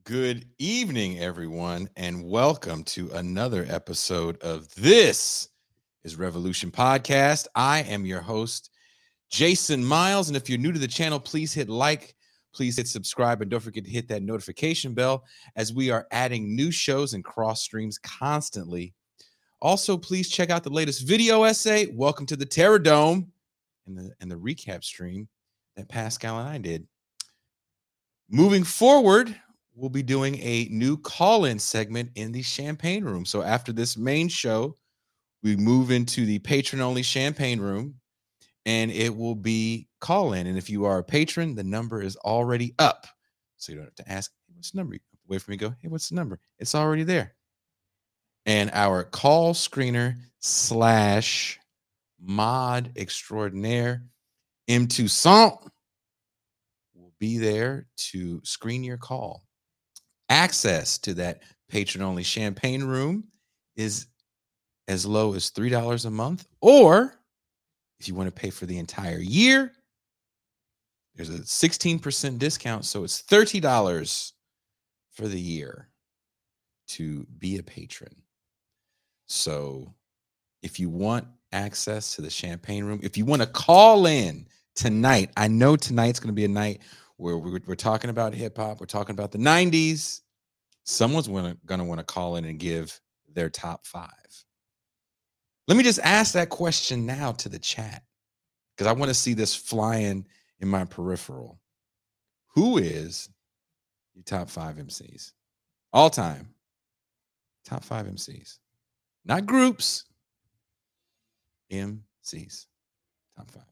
Good evening, everyone, and welcome to another episode of This is Revolution Podcast. I am your host, Jason Miles. And if you're new to the channel, please hit like, please hit subscribe, and don't forget to hit that notification bell as we are adding new shows and cross streams constantly. Also, please check out the latest video essay. Welcome to the Terror Dome and the recap stream that Pascal and I did. Moving forward, we'll be doing a new call-in segment in the Champagne Room. So after this main show, we move into the patron-only Champagne Room, and it will be call-in. And if you are a patron, the number is already up. So you don't have to ask, hey, what's the number? You have to wait for me to go, hey, what's the number? It's already there. And our call screener / mod extraordinaire, M. Toussaint, will be there to screen your call. Access to that patron-only Champagne Room is as low as $3 a month, or if you want to pay for the entire year, there's a 16% discount, so it's $30 for the year to be a patron. So if you want access to the Champagne Room, if you want to call in tonight, I know tonight's going to be a night where we're talking about hip-hop, we're talking about the 90s. Someone's going to want to call in and give their top 5. Let me just ask that question now to the chat, because I want to see this flying in my peripheral. Who is your top 5 MCs? All time. Top 5 MCs. Not groups. MCs. Top 5.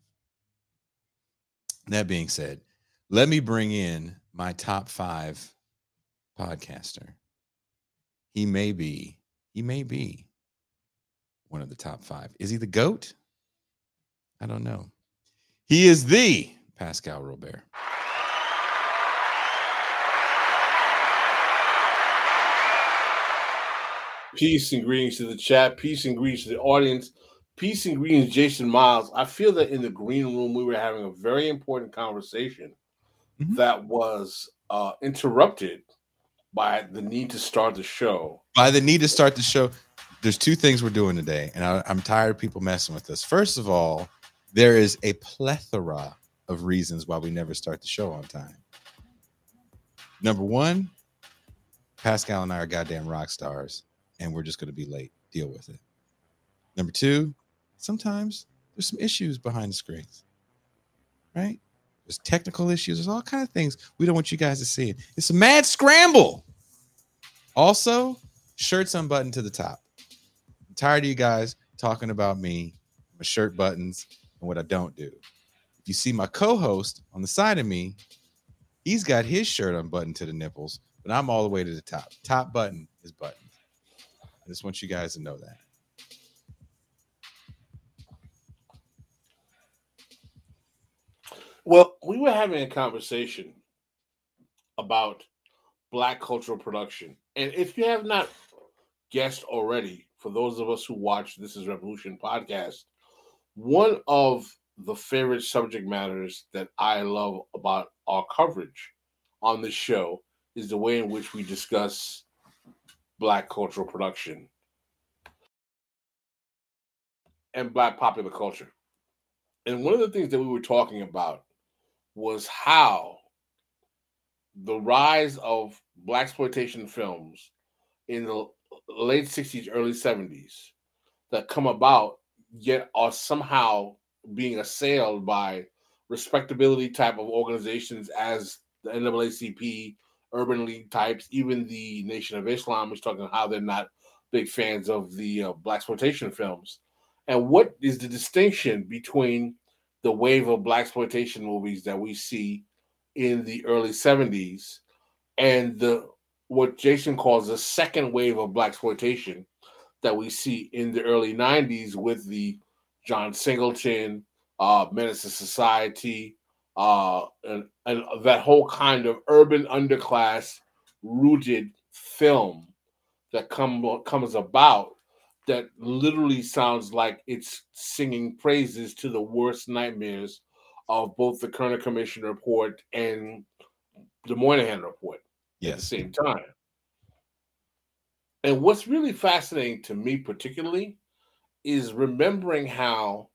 That being said, let me bring in my top 5 podcaster. He may be one of the top 5. Is he the GOAT? I don't know. He is the Pascal Robert. Peace and greetings to the chat. Peace and greetings to the audience. Peace and greetings, Jason Miles. I feel that in the green room, we were having a very important conversation that was interrupted by the need to start the show. There's 2 things we're doing today, and I'm tired of people messing with us. First of all, there is a plethora of reasons why we never start the show on time. Number 1, Pascal and I are goddamn rock stars, and we're just going to be late. Deal with it. Number 2, sometimes there's some issues behind the screens, right? There's technical issues. There's all kinds of things we don't want you guys to see. It's a mad scramble. Also, shirts unbuttoned to the top. I'm tired of you guys talking about me, my shirt buttons, and what I don't do. If you see my co-host on the side of me, he's got his shirt unbuttoned to the nipples, but I'm all the way to the top. Top button is buttoned. I just want you guys to know that. Well, we were having a conversation about Black cultural production. And if you have not guessed already, for those of us who watch This is Revolution podcast, one of the favorite subject matters that I love about our coverage on this show is the way in which we discuss Black cultural production and Black popular culture. And one of the things that we were talking about was how the rise of Blaxploitation films in the late 60s, early 70s that come about yet are somehow being assailed by respectability type of organizations as the NAACP, Urban League types, even the Nation of Islam is talking about how they're not big fans of the Blaxploitation films. And what is the distinction between the wave of Blaxploitation movies that we see in the early 70s and the what Jason calls the second wave of Blaxploitation that we see in the early 90s with the John Singleton, Menace to Society, and that whole kind of urban underclass rooted film that comes about that literally sounds like it's singing praises to the worst nightmares of both the Kerner Commission report and the Moynihan report. at the Yes. same time. And what's really fascinating to me, particularly, is remembering how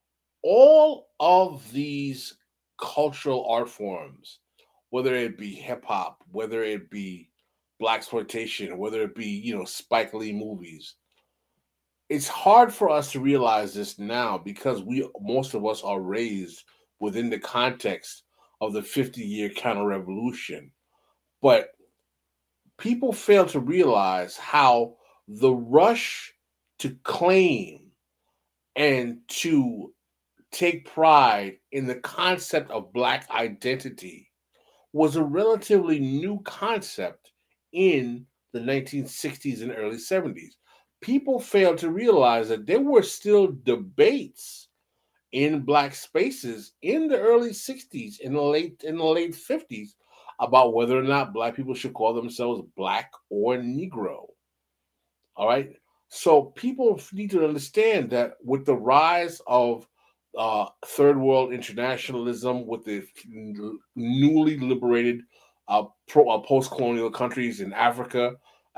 all of these cultural art forms, whether it be hip hop, whether it be black exploitation, whether it be Spike Lee movies, it's hard for us to realize this now because most of us are raised within the context of the 50-year counter revolution. But people fail to realize how the rush to claim and to take pride in the concept of Black identity was a relatively new concept in the 1960s and early 70s. People failed to realize that there were still debates in Black spaces in the early 60s, in the late 50s, about whether or not Black people should call themselves Black or Negro. All right. So people need to understand that with the rise of third world internationalism, with the newly liberated post-colonial countries in Africa,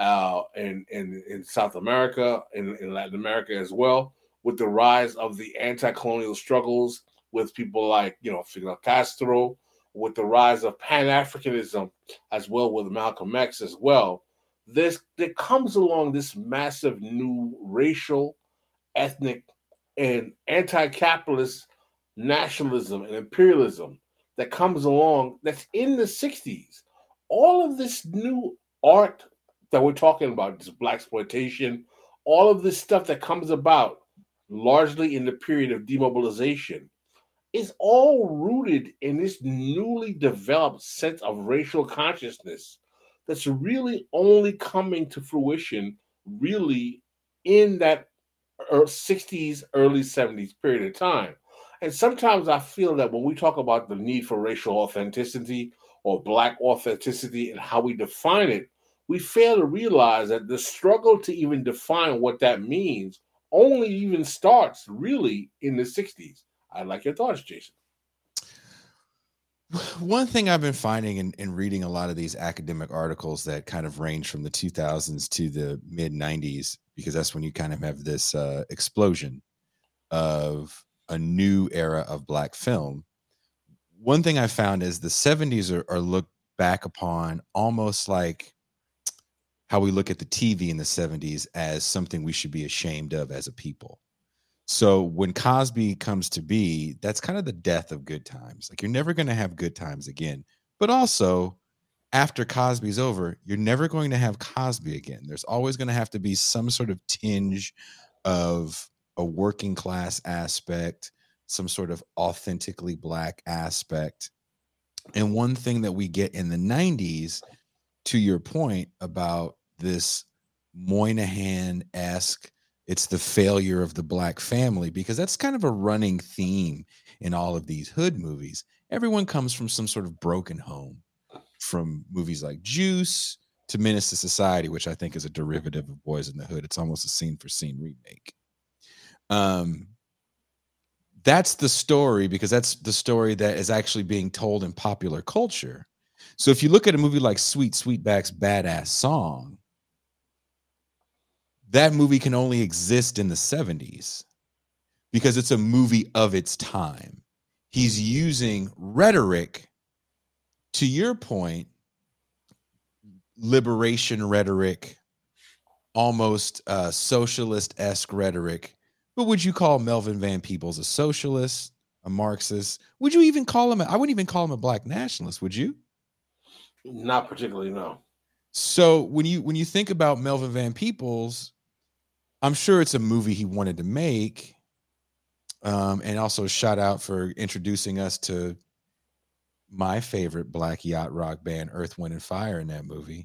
and in South America, in Latin America as well, with the rise of the anti-colonial struggles with people like Fidel Castro, with the rise of Pan-Africanism as well with Malcolm X as well, there comes along this massive new racial, ethnic, and anti-capitalist nationalism and imperialism that comes along that's in the 60s. All of this new art that we're talking about, this Black exploitation, all of this stuff that comes about largely in the period of demobilization, is all rooted in this newly developed sense of racial consciousness that's really only coming to fruition really in that 60s, early 70s period of time. And sometimes I feel that when we talk about the need for racial authenticity or Black authenticity and how we define it, we fail to realize that the struggle to even define what that means only even starts really in the 60s. I'd like your thoughts, Jason. One thing I've been finding in reading a lot of these academic articles that kind of range from the 2000s to the mid 90s, because that's when you kind of have this explosion of a new era of Black film. One thing I found is the 70s are looked back upon almost like how we look at the TV in the 70s as something we should be ashamed of as a people. So when Cosby comes to be, that's kind of the death of good times. Like, you're never going to have good times again. But also, after Cosby's over, you're never going to have Cosby again. There's always going to have to be some sort of tinge of a working class aspect, some sort of authentically Black aspect. And one thing that we get in the 90s, to your point about this Moynihan-esque, it's the failure of the Black family, because that's kind of a running theme in all of these hood movies. Everyone comes from some sort of broken home, from movies like Juice to Menace to Society, which I think is a derivative of Boys in the Hood. It's almost a scene for scene remake. That's the story, because that's the story that is actually being told in popular culture. So if you look at a movie like Sweetback's Badass Song, that movie can only exist in the 70s because it's a movie of its time. He's using rhetoric, to your point, liberation rhetoric, almost socialist-esque rhetoric. But would you call Melvin Van Peebles a socialist, a Marxist? Would you even call him I wouldn't even call him a Black nationalist, would you? Not particularly, no. So when you think about Melvin Van Peebles, I'm sure it's a movie he wanted to make. And also shout out for introducing us to my favorite Black yacht rock band, Earth, Wind, and Fire, in that movie.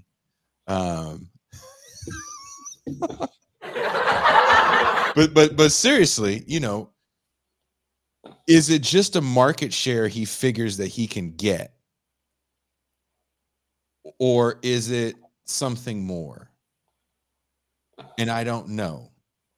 But seriously, is it just a market share he figures that he can get? Or is it something more? And I don't know.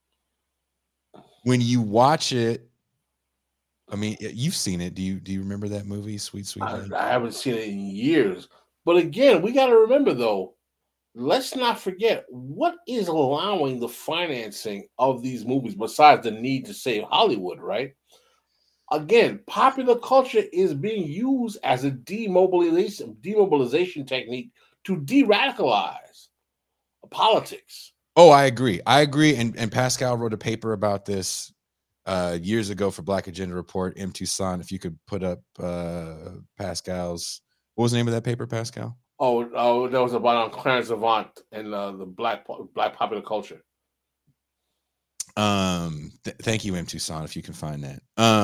When you watch it, I mean, you've seen it. Do you remember that movie, Sweet I Man? haven't seen it in years, But again, we got to remember, though, let's not forget what is allowing the financing of these movies besides the need to save Hollywood, right? Again, popular culture is being used as a demobilization technique to de-radicalize politics. Oh, I agree. And Pascal wrote a paper about this years ago for Black Agenda Report. M. Toussaint, if you could put up Pascal's, what was the name of that paper, Pascal? Oh, that was about Clarence Avant and the black popular culture. Thank you, M. Toussaint, if you can find that.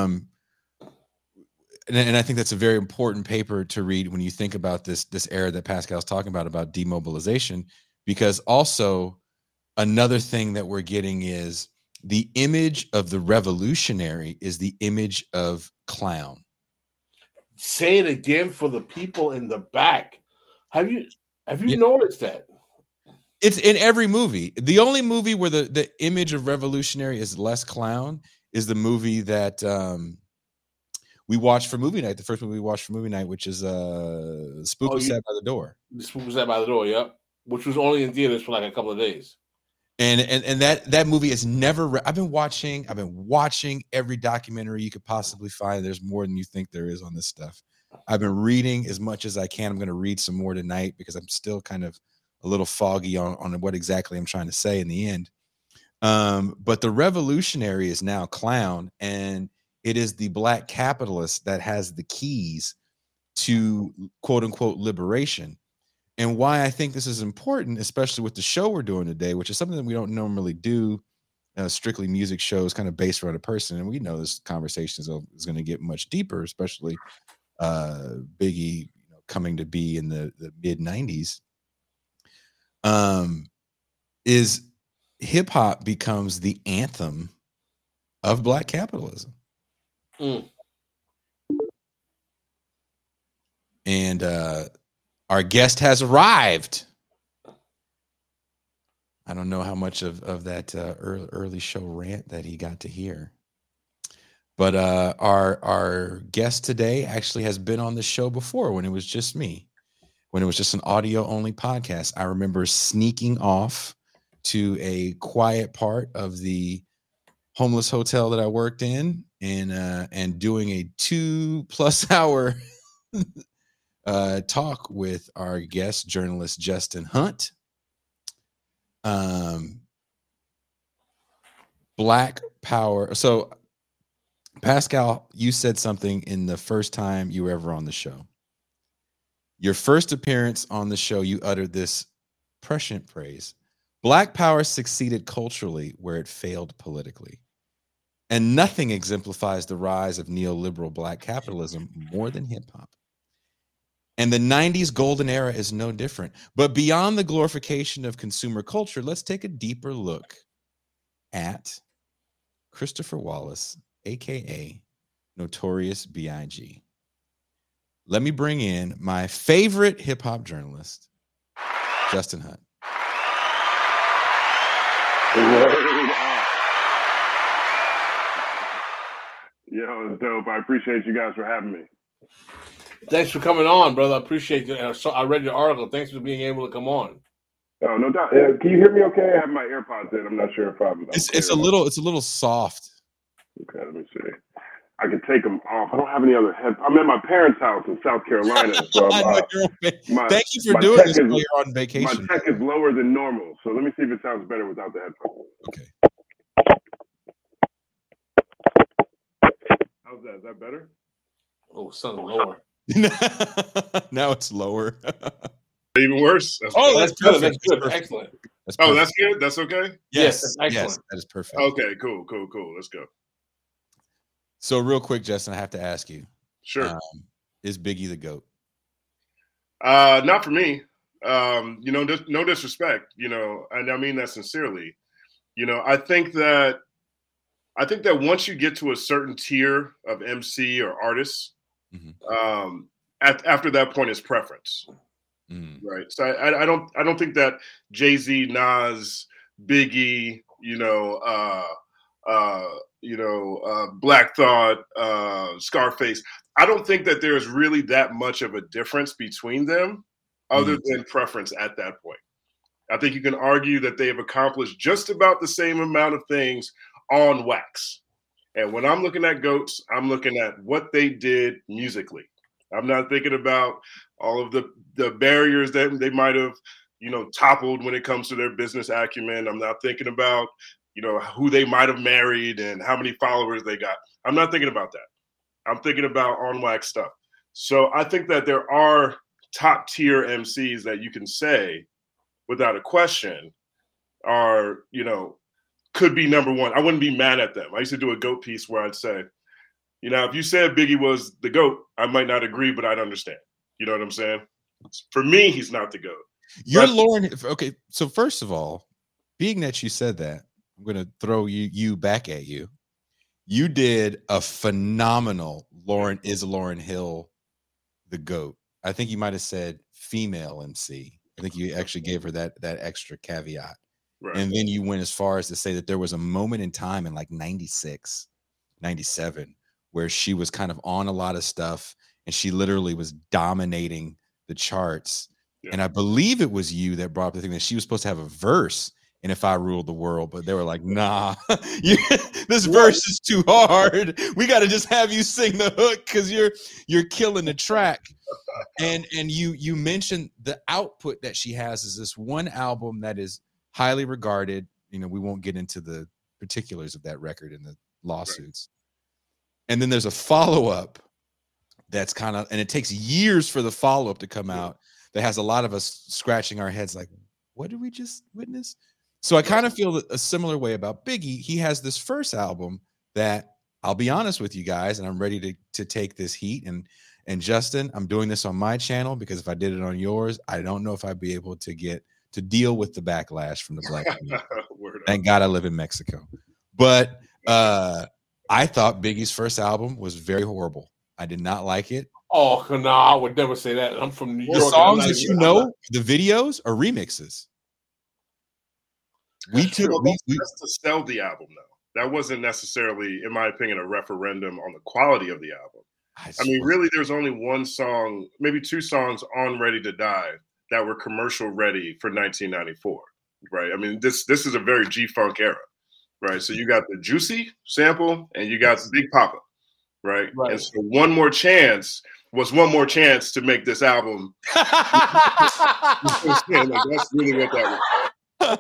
And I think that's a very important paper to read when you think about this era that Pascal's talking about demobilization, because also another thing that we're getting is the image of the revolutionary is the image of clown. Say it again for the people in the back. Have you noticed that? It's in every movie. The only movie where the image of revolutionary is less clown is the movie that we watched for movie night. The first movie we watched for movie night, which is Spook Was Sat by the Door. Spook Was Sat by the Door, yep. Which was only in theaters for like a couple of days. And that movie is never. I've been watching every documentary you could possibly find. There's more than you think there is on this stuff. I've been reading as much as I can. I'm going to read some more tonight because I'm still kind of a little foggy on what exactly I'm trying to say in the end. But the revolutionary is now clown, and it is the black capitalist that has the keys to quote unquote liberation. And why I think this is important, especially with the show we're doing today, which is something that we don't normally do, strictly music shows kind of based around a person. And we know this conversation is going to get much deeper, especially Biggie coming to be in the mid 90s. Is hip hop becomes the anthem of black capitalism. And our guest has arrived. I don't know how much of that early show rant that he got to hear. But our guest today actually has been on the show before when it was just me, when it was just an audio-only podcast. I remember sneaking off to a quiet part of the homeless hotel that I worked in and doing a 2+ hour talk with our guest journalist Justin Hunt. Black power. So Pascal, you said something in the first time you were ever on the show. Your first appearance on the show, you uttered this prescient phrase: Black power succeeded culturally where it failed politically. And nothing exemplifies the rise of neoliberal black capitalism more than hip hop. And the 90s golden era is no different. But beyond the glorification of consumer culture, let's take a deeper look at Christopher Wallace, aka Notorious B.I.G. Let me bring in my favorite hip hop journalist, Justin Hunt. Yo, dope. I appreciate you guys for having me. Thanks for coming on, brother. I appreciate it. So I read your article. Thanks for being able to come on. Oh, no doubt. Can you hear me okay? I have my AirPods in. I'm not sure if I'm it's a little soft. Okay, let me see. I can take them off. I don't have any other head. I'm at my parents' house in South Carolina. So thank you for doing this while you're on vacation. My tech is lower than normal. So let me see if it sounds better without the headphones. Okay. How's that? Is that better? Oh, sounds lower. Now it's lower. Even worse. That's good. That's good. Excellent. That's good. That's okay. Yes, excellent. Yes, that is perfect. Okay, cool. Let's go. So, real quick, Justin, I have to ask you. Sure. Is Biggie the GOAT? Not for me. No disrespect. And I mean that sincerely. I think that once you get to a certain tier of MC or artists, after that point is preference, right? So I don't think that Jay-Z, Nas, Biggie, Black Thought, Scarface. I don't think that there's really that much of a difference between them. other than preference at that point. I think you can argue that they have accomplished just about the same amount of things on wax. And when I'm looking at GOATs, I'm looking at what they did musically. I'm not thinking about all of the barriers that they might have, toppled when it comes to their business acumen. I'm not thinking about, who they might have married and how many followers they got. I'm not thinking about that. I'm thinking about on wax stuff. So I think that there are top tier MCs that you can say without a question are, could be number one. I wouldn't be mad at them. I used to do a GOAT piece where I'd say, if you said Biggie was the GOAT, I might not agree, but I'd understand. You know what I'm saying? For me, he's not the GOAT. You're Lauren. Okay, so first of all, being that you said that, I'm going to throw you back at you. You did a phenomenal Lauryn Hill, the GOAT. I think you might have said female MC. I think you actually gave her that extra caveat. Right. And then you went as far as to say that there was a moment in time in like 96, 97, where she was kind of on a lot of stuff and she literally was dominating the charts. Yeah. And I believe it was you that brought up the thing that she was supposed to have a verse in If I Ruled the World, but they were like, nah, this verse is too hard. We got to just have you sing the hook because you're killing the track. And you mentioned the output that she has is this one album that is highly regarded. We won't get into the particulars of that record and the lawsuits. Right. And then there's a follow-up that's kind of, and it takes years for the follow-up to come out, that has a lot of us scratching our heads like, what did we just witness? So I kind of feel a similar way about Biggie. He has this first album that, I'll be honest with you guys, and I'm ready to take this heat. And Justin, I'm doing this on my channel because if I did it on yours, I don't know if I'd be able to deal with the backlash from the black community. Thank God I live in Mexico. But I thought Biggie's first album was very horrible. I did not like it. Oh, no, I would never say that. I'm from New York. The songs that the videos are remixes. That's to sell the album, though. That wasn't necessarily, in my opinion, a referendum on the quality of the album. I mean, really, there's only one song, maybe two songs on Ready to Die that were commercial ready for 1994, right? I mean, this is a very G-Funk era, right? So you got the Juicy sample and you got Big Papa, right? And so One More Chance was one more chance to make this album. That's really what that was.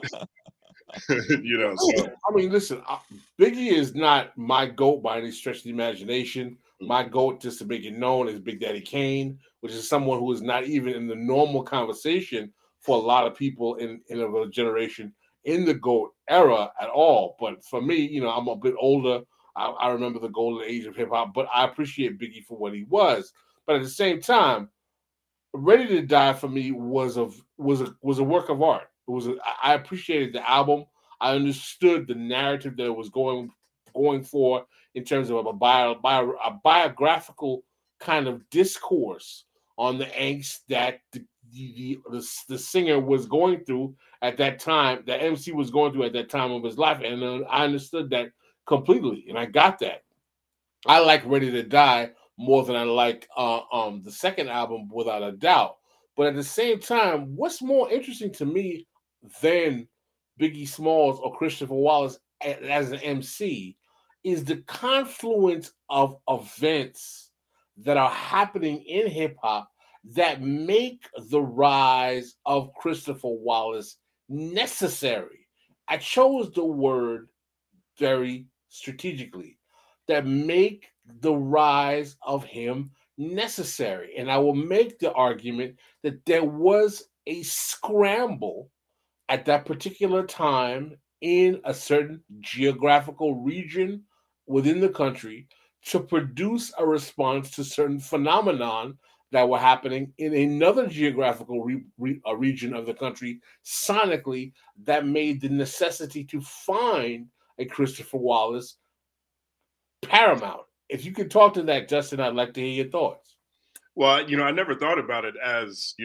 So. I mean, listen, Biggie is not my GOAT by any stretch of the imagination. My GOAT, just to make it known, is Big Daddy Kane, which is someone who is not even in the normal conversation for a lot of people in a generation in the GOAT era at all. But for me, I'm a bit older. I remember the golden age of hip hop, but I appreciate Biggie for what he was. But at the same time, Ready to Die for me was a work of art. I appreciated the album. I understood the narrative that it was going for in terms of a biographical kind of discourse on the angst that the singer was going through at that time, the MC was going through at that time of his life, and I understood that completely, and I got that. I like Ready to Die more than I like the second album, without a doubt. But at the same time, what's more interesting to me than Biggie Smalls or Christopher Wallace as an MC is the confluence of events that are happening in hip hop that make the rise of Christopher Wallace necessary. I chose the word very strategically, that make the rise of him necessary. And I will make the argument that there was a scramble at that particular time in a certain geographical region within the country to produce a response to certain phenomenon that were happening in another geographical region of the country sonically, that made the necessity to find a Christopher Wallace paramount. If you could talk to that, Justin, I'd like to hear your thoughts. Well, I never thought about it as,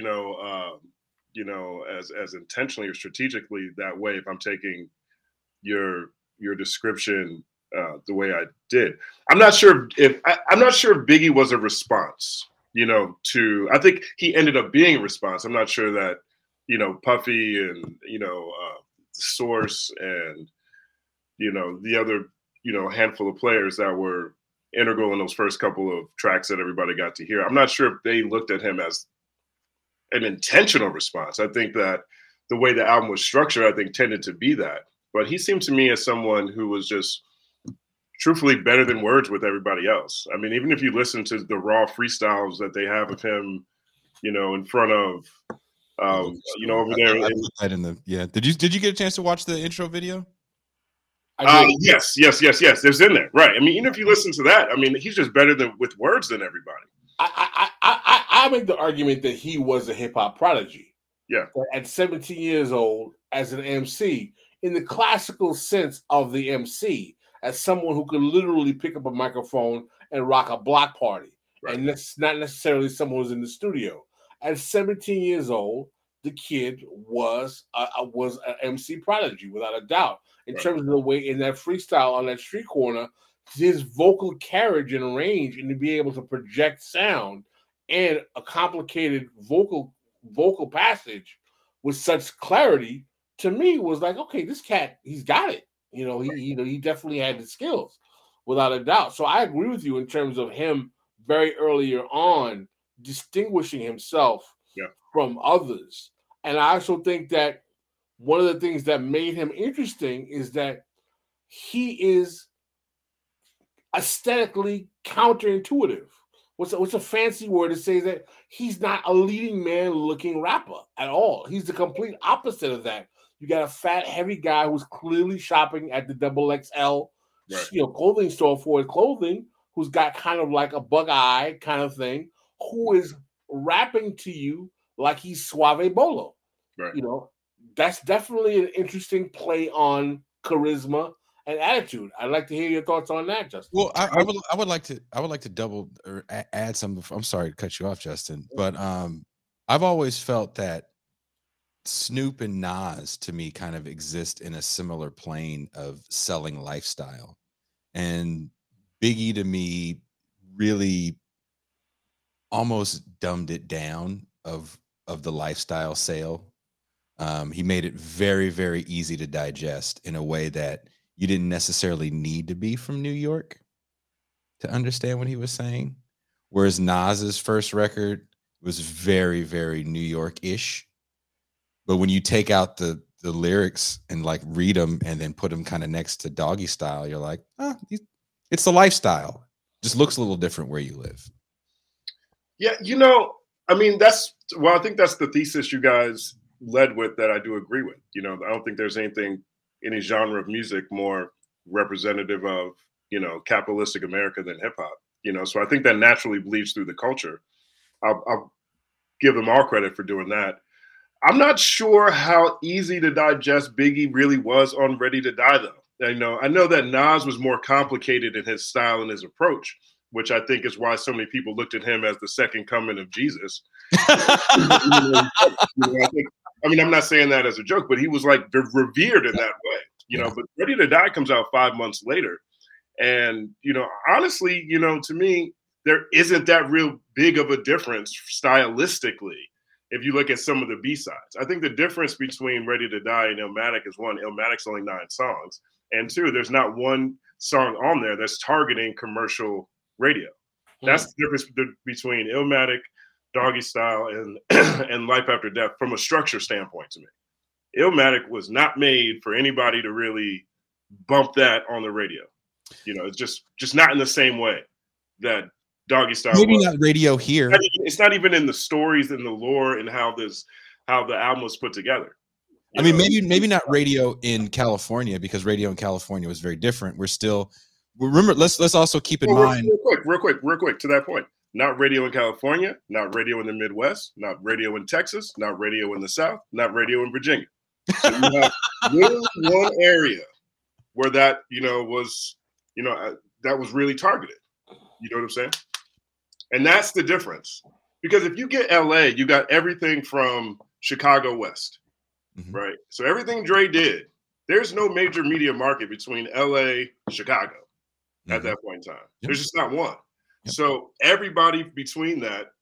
as intentionally or strategically that way. If I'm taking your description the way I did, I'm not sure if Biggie was a response I think he ended up being a response. I'm not sure that, Puffy and, Source and, the other, handful of players that were integral in those first couple of tracks that everybody got to hear. I'm not sure if they looked at him as an intentional response. I think that the way the album was structured, I think tended to be that. But he seemed to me as someone who was just truthfully better than words with everybody else. I mean, even if you listen to the raw freestyles that they have of him, in front of, over there. Did you get a chance to watch the intro video? Yes. There's in there, right? I mean, even if you listen to that, I mean, he's just better with words than everybody. I make the argument that he was a hip hop prodigy. Yeah. At 17 years old, as an MC, in the classical sense of the MC, as someone who could literally pick up a microphone and rock a block party, right. And that's not necessarily someone who's in the studio. At 17 years old, the kid was an MC prodigy without a doubt. In terms of the way in that freestyle on that street corner, his vocal carriage and range, and to be able to project sound and a complicated vocal passage with such clarity, to me was like, okay, this cat, he's got it. He definitely had the skills, without a doubt. So I agree with you in terms of him very earlier on distinguishing himself from others. And I also think that one of the things that made him interesting is that he is aesthetically counterintuitive. What's a fancy word to say that he's not a leading man looking rapper at all. He's the complete opposite of that. You got a fat, heavy guy who's clearly shopping at the XXL, clothing store for his clothing, who's got kind of like a bug eye kind of thing, who is rapping to you like he's Suave Bolo. Right. That's definitely an interesting play on charisma and attitude. I'd like to hear your thoughts on that, Justin. Well, I would like to double or add some. I'm sorry to cut you off, Justin, but I've always felt that Snoop and Nas to me kind of exist in a similar plane of selling lifestyle, and Biggie to me really almost dumbed it down of the lifestyle sale. He made it very, very easy to digest in a way that you didn't necessarily need to be from New York to understand what he was saying. Whereas Nas's first record was very, very New York-ish. But when you take out the lyrics and like read them and then put them kind of next to Doggy Style, you're like, it's the lifestyle. Just looks a little different where you live. Yeah, I mean, I think that's the thesis you guys led with that I do agree with. I don't think there's any genre of music more representative of, capitalistic America than hip hop, so I think that naturally bleeds through the culture. I'll give them all credit for doing that. I'm not sure how easy to digest Biggie really was on Ready to Die, though. I know that Nas was more complicated in his style and his approach, which I think is why so many people looked at him as the second coming of Jesus. I'm not saying that as a joke, but he was like revered in that way, But Ready to Die comes out 5 months later. And, honestly, to me, there isn't that real big of a difference stylistically if you look at some of the B-sides. I think the difference between Ready to Die and Illmatic is, one, Illmatic's only 9 songs. And two, there's not one song on there that's targeting commercial radio. That's the difference between Illmatic, Doggy Style, and Life After Death from a structure standpoint to me. Illmatic was not made for anybody to really bump that on the radio. It's just not in the same way that Doggy Style maybe was. Not radio here. It's not even in the stories and the lore and how the album was put together. Maybe not radio in California, because radio in California was very different. Remember, let's also keep in mind real quick to that point. Not radio in California, not radio in the Midwest, not radio in Texas, not radio in the South, not radio in Virginia. So you have one area where that was that was really targeted. You know what I'm saying? And that's the difference. Because if you get LA, you got everything from Chicago West, right? So everything Dre did, there's no major media market between LA and Chicago at that point in time. There's just not one. So everybody between that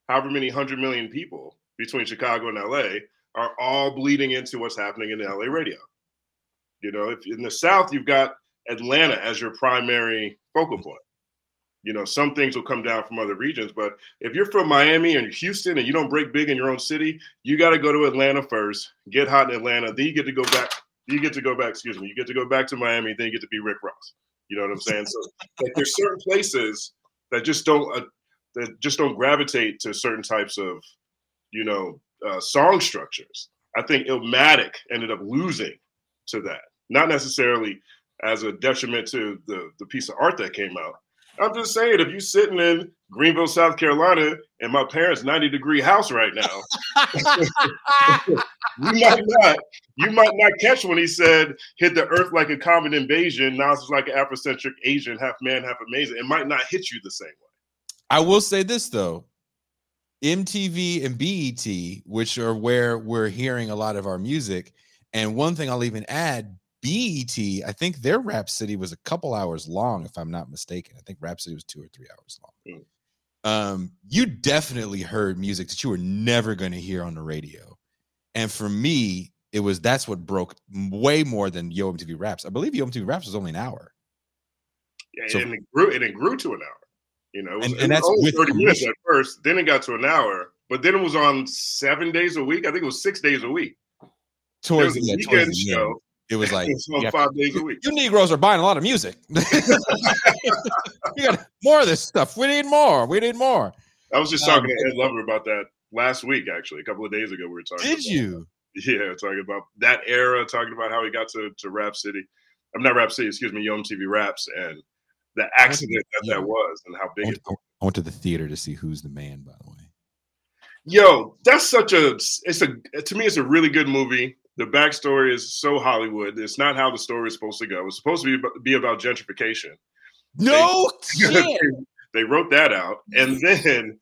however many 100 million people between Chicago and LA are all bleeding into what's happening in the LA radio. You know, if in the South, you've got Atlanta as your primary focal point. You know, some things will come down from other regions, but if you're from Miami and Houston and you don't break big in your own city, you got to go to Atlanta first, get hot in Atlanta, then you get to go back. You get to go back to Miami, then you get to be Rick Ross. You know what I'm saying? So like, there's certain places that just don't gravitate to certain types of, you know, song structures. I think Illmatic ended up losing to that, not necessarily as a detriment to the piece of art that came out. I'm just saying, if you're sitting in Greenville, South Carolina, and my parents' 90-degree house right now, you might not catch when he said, hit the earth like a common invasion. Now it's like an Afrocentric Asian, half man, half amazing. It might not hit you the same way. I will say this, though. MTV and BET, which are where we're hearing a lot of our music. And one thing I'll even add, BET, I think their Rhapsody was a couple hours long, if I'm not mistaken. I think Rhapsody was 2 or 3 hours long. You definitely heard music that you were never going to hear on the radio. And for me, that's what broke way more than Yo MTV Raps. I believe Yo MTV Raps was only an hour. Yeah, so, and it grew to an hour. You know, and that's only with 30 minutes at first. Then it got to an hour, but then it was on 7 days a week. I think it was 6 days a week. Towards the weekend show. It was like on 5 days a week. You Negroes are buying a lot of music. We got more of this stuff. We need more. I was just talking to Ed Lover about that last week, actually. A couple of days ago, we were talking. Did you? Yeah, talking about that era, talking about how he got to Rhapsody. I'm not Rhapsody, excuse me, Yo MTV Raps, and the accident that was, and how big it was. I went to the theater to see Who's the Man, by the way. Yo, that's to me, it's a really good movie. The backstory is so Hollywood. It's not how the story is supposed to go. It's supposed to be about gentrification. No shit. They wrote that out, and then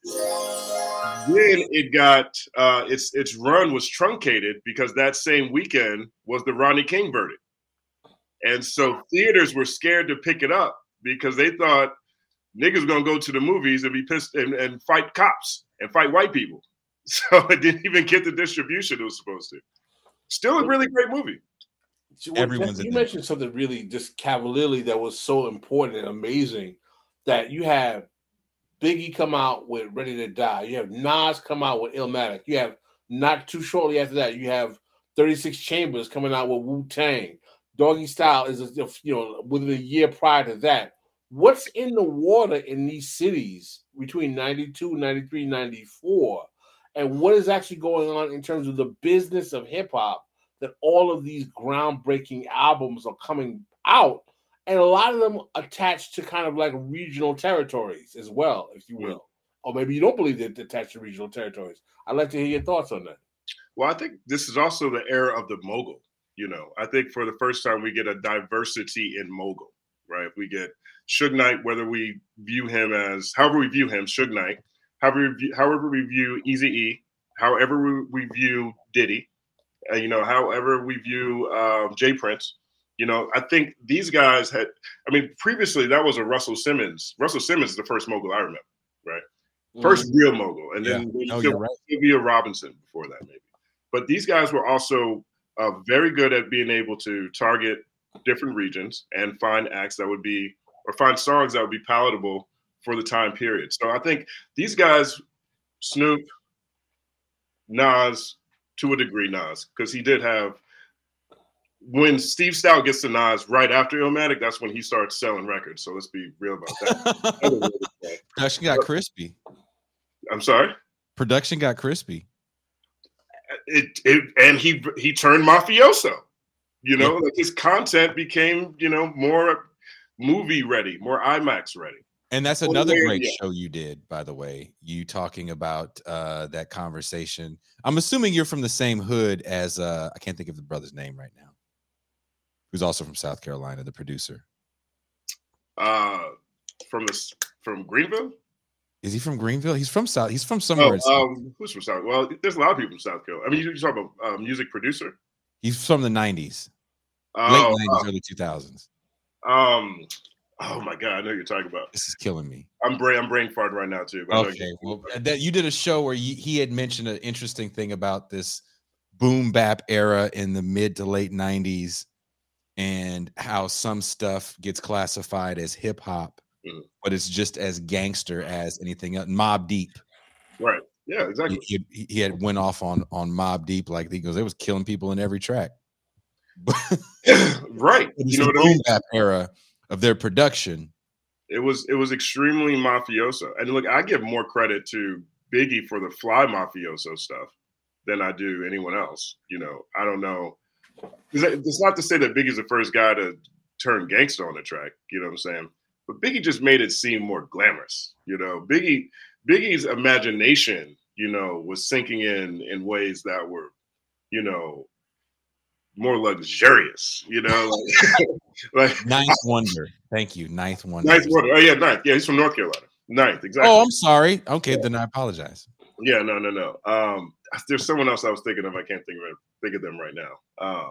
it got its run was truncated because that same weekend was the Rodney King verdict, and so theaters were scared to pick it up because they thought niggas were gonna go to the movies and be pissed and fight cops and fight white people. So it didn't even get the distribution it was supposed to. Still a really great movie. You mentioned something really just cavalierly that was so important and amazing, that you have Biggie come out with Ready to Die. You have Nas come out with Illmatic. You have not too shortly after that, you have 36 Chambers coming out with Wu-Tang. Doggy Style is, within a year prior to that. What's in the water in these cities between 92, 93, 94? And what is actually going on in terms of the business of hip hop, that all of these groundbreaking albums are coming out, and a lot of them attached to kind of like regional territories as well, if you will. Or maybe you don't believe they're attached to regional territories. I'd like to hear your thoughts on that. Well, I think this is also the era of the mogul. You know, I think for the first time we get a diversity in mogul, right? We get Suge Knight, whether we view him as, however we view him, Suge Knight, however we view Eazy-E, however we view Diddy, however we view Jay Prince. You know, I think these guys previously that was a Russell Simmons. Russell Simmons is the first mogul I remember, right? First real mogul. And then Sylvia Robinson before that, maybe. But these guys were also very good at being able to target different regions and find acts that would be, or find songs that would be palatable for the time period. So I think these guys, Snoop, Nas, to a degree Nas, because he did have, when Steve Stout gets to Nas right after Illmatic, that's when he starts selling records. So let's be real about that. Production got crispy. I'm sorry? Production got crispy. And he turned mafioso. Like his content became, more movie ready, more IMAX ready. And that's another great show you did, by the way. You talking about that conversation. I'm assuming you're from the same hood as I can't think of the brother's name right now, who's also from South Carolina, the producer. From Greenville? Is he from Greenville? He's from South. He's from somewhere. Who's from South? Well, there's a lot of people from South Carolina. I mean, you talk about music producer. He's from the 90s, late 90s, early 2000s. Oh my God, I know you're talking about. This is killing me. I'm brain farting right now too. But Okay, well, that you did a show where he had mentioned an interesting thing about this boom bap era in the mid to late 90s and how some stuff gets classified as hip hop, but it's just as gangster as anything else. Mobb Deep. Right. Yeah, exactly. He had went off on Mobb Deep, like he goes, it was killing people in every track. Right. You know what I mean? Bap era of their production. It was extremely mafioso. And look, I give more credit to Biggie for the Fly mafioso stuff than I do anyone else. You know, I don't know. It's not to say that Biggie's the first guy to turn gangster on the track. You know what I'm saying? But Biggie just made it seem more glamorous. You know, Biggie's imagination, you know, was sinking in ways that were, you know, more luxurious, you know, like Ninth Wonder. Thank you, Ninth Wonder. Ninth Wonder. Oh yeah, Ninth. Yeah, he's from North Carolina. Ninth, exactly. Oh, I'm sorry. Okay, then I apologize. Yeah, no. There's someone else I was thinking of. I can't think of them right now.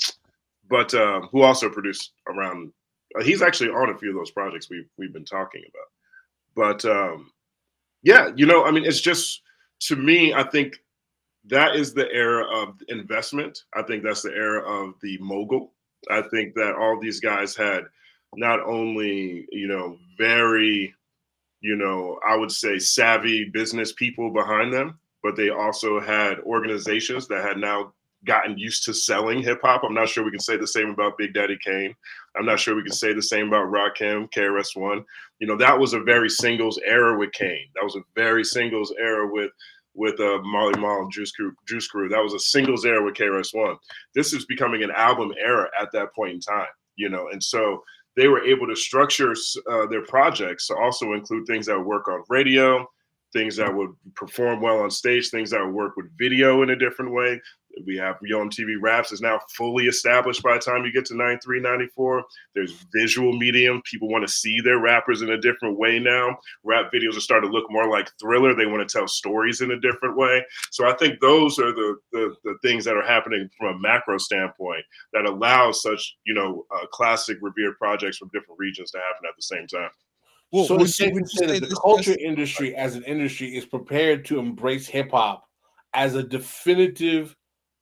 But who also produced around? He's actually on a few of those projects we've been talking about. But yeah, you know, I mean, it's just, to me, I think that is the era of investment. I think that's the era of the mogul. I think that all these guys had not only, you know, very, you know, I would say savvy business people behind them, but they also had organizations that had now gotten used to selling hip hop. I'm not sure we can say the same about Big Daddy Kane. I'm not sure we can say the same about Rakim, KRS-One. You know, that was a very singles era with Kane. That was a very singles era with Marley Marl and Juice Crew. That was a singles era with KRS-One. This is becoming an album era at that point in time, you know, and so they were able to structure their projects to also include things that would work on radio, things that would perform well on stage, things that would work with video in a different way. We have Yo MTV Raps is now fully established by the time you get to 93, 94. There's visual medium. People want to see their rappers in a different way now. Rap videos are starting to look more like Thriller. They want to tell stories in a different way. So I think those are the things that are happening from a macro standpoint that allow such, you know, classic revered projects from different regions to happen at the same time. Well, so it's safe to say that the culture industry as an industry is prepared to embrace hip hop as a definitive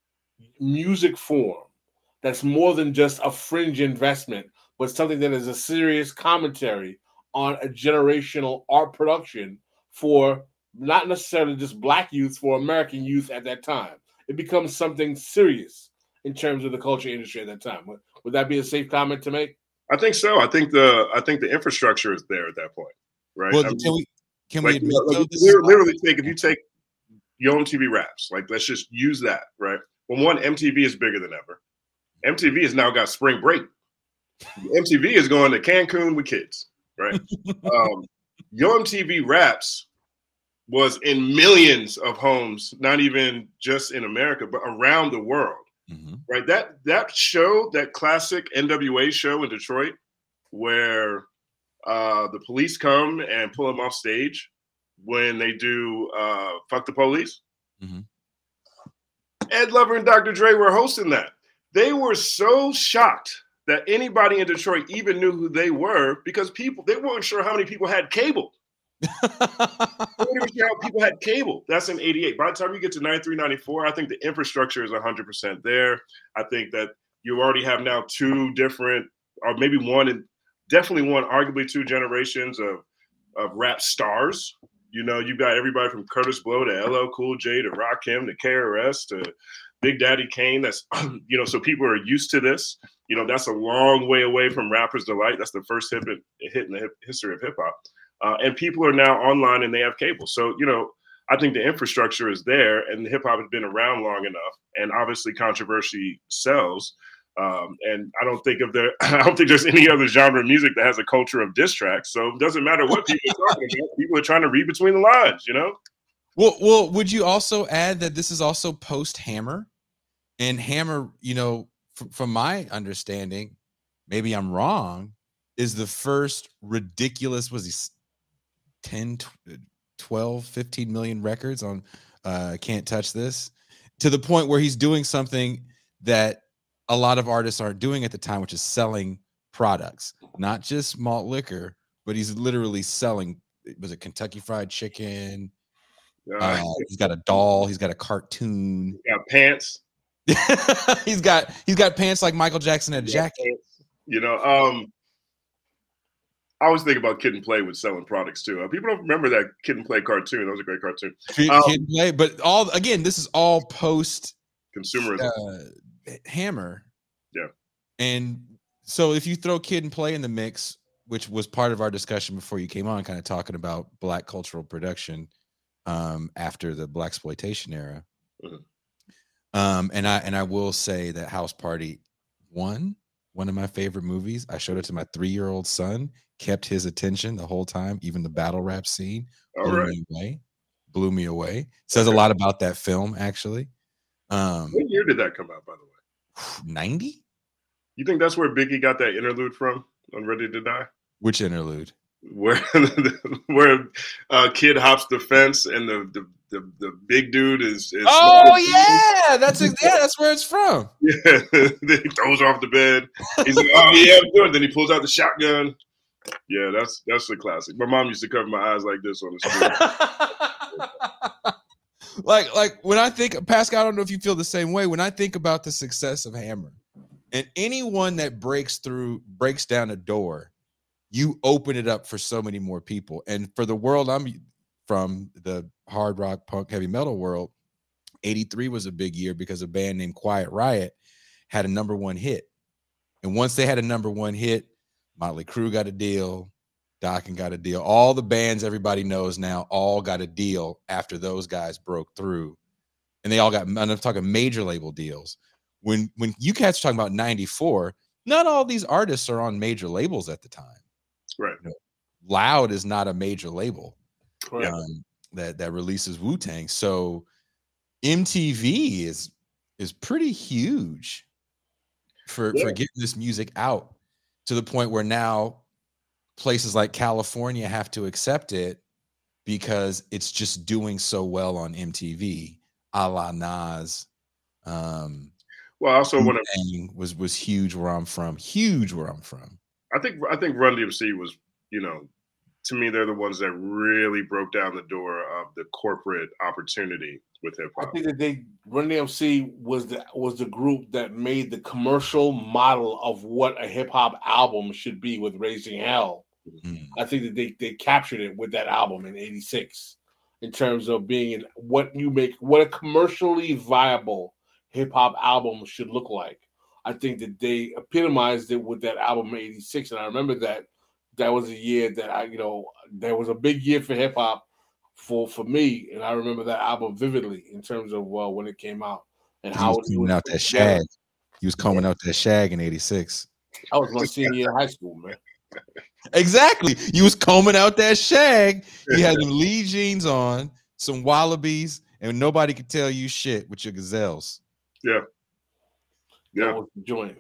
music form that's more than just a fringe investment, but something that is a serious commentary on a generational art production for not necessarily just Black youth, for American youth at that time. It becomes something serious in terms of the culture industry at that time. Would that be a safe comment to make? I think so. I think the infrastructure is there at that point, right? Well, I mean, can we admit literally if you take Yo MTV Raps, like let's just use that, right? Well, one, MTV is bigger than ever. MTV has now got spring break. MTV is going to Cancun with kids, right? Yo MTV Raps was in millions of homes, not even just in America, but around the world. Mm-hmm. Right, that show, that classic NWA show in Detroit, where the police come and pull them off stage when they do "Fuck the Police." Mm-hmm. Ed Lover and Dr. Dre were hosting that. They were so shocked that anybody in Detroit even knew who they were because they weren't sure how many people had cable. They weren't sure how people had cable. That's in 88. By the time you get to 93, 94, I think the infrastructure is 100% there. I think that you already have now two different, or maybe one, and definitely one, arguably two generations of rap stars. You know, you've got everybody from Curtis Blow to LL Cool J to Rakim to KRS to Big Daddy Kane. That's, you know, so people are used to this. You know, that's a long way away from Rapper's Delight. That's the first hit in the history of hip hop. And people are now online and they have cable. So, you know, I think the infrastructure is there and hip hop has been around long enough. And obviously controversy sells. And I don't think there's any other genre of music that has a culture of diss tracks. So it doesn't matter what people are talking about. People are trying to read between the lines, you know? Well, would you also add that this is also post Hammer? And Hammer, you know, from my understanding, maybe I'm wrong, is the first ridiculous, was he 10, 12, 15 million records on Can't Touch This, to the point where he's doing something that a lot of artists aren't doing at the time, which is selling products, not just malt liquor, but he's literally selling. Was it Kentucky Fried Chicken? He's got a doll. He's got a cartoon. He's got pants. he's got pants like Michael Jackson had a jacket. I always think about Kid and Play with selling products too. People don't remember that Kid and Play cartoon. That was a great cartoon. Kid and Play, but this is all post consumerism. Hammer. Yeah. And so if you throw Kid and Play in the mix, which was part of our discussion before you came on, kind of talking about Black cultural production after the Blaxploitation era. Mm-hmm. And I will say that House Party 1, one of my favorite movies. I showed it to my 3-year-old son, kept his attention the whole time, even the battle rap scene. Blew me away. Says a lot about that film, actually. What year did that come out, by the way? 90? You think that's where Biggie got that interlude from on Ready to Die? Which interlude? Where Kid hops the fence and the big dude is oh yeah, that's where it's from. Yeah, then he throws off the bed. He's like, oh yeah, I'm good. Then he pulls out the shotgun. Yeah, that's a classic. My mom used to cover my eyes like this on the street. like when I think, Pascal, I don't know if you feel the same way. When I think about the success of Hammer and anyone that breaks down a door, you open it up for so many more people. And for the world I'm from, the hard rock, punk, heavy metal world, 83 was a big year because a band named Quiet Riot had a #1 hit. And once they had a #1 hit, Motley Crue got a deal, Dokken got a deal. All the bands everybody knows now all got a deal after those guys broke through. And they all got, I'm talking major label deals. When you cats are talking about 94, not all these artists are on major labels at the time. Right. Loud is not a major label that releases Wu-Tang. So MTV is pretty huge for getting this music out to the point where now places like California have to accept it because it's just doing so well on MTV, a la Nas. Well, I also want to was huge where I'm from. Huge where I'm from. I think Run DMC was, to me, they're the ones that really broke down the door of the corporate opportunity with hip hop. I think that Run DMC was the group that made the commercial model of what a hip hop album should be with Raising Hell. Mm-hmm. I think that they captured it with that album in '86 in terms of being what a commercially viable hip hop album should look like. I think that they epitomized it with that album in '86, and I remember that was a year that there was a big year for hip hop for me, and I remember that album vividly in terms of when it came out and how he was out that shag. He was combing out that shag in '86. I was my senior year in high school, man. Exactly, you was combing out that shag. You had them Lee jeans on, some Wallabies, and nobody could tell you shit with your gazelles. Yeah. That was the joint.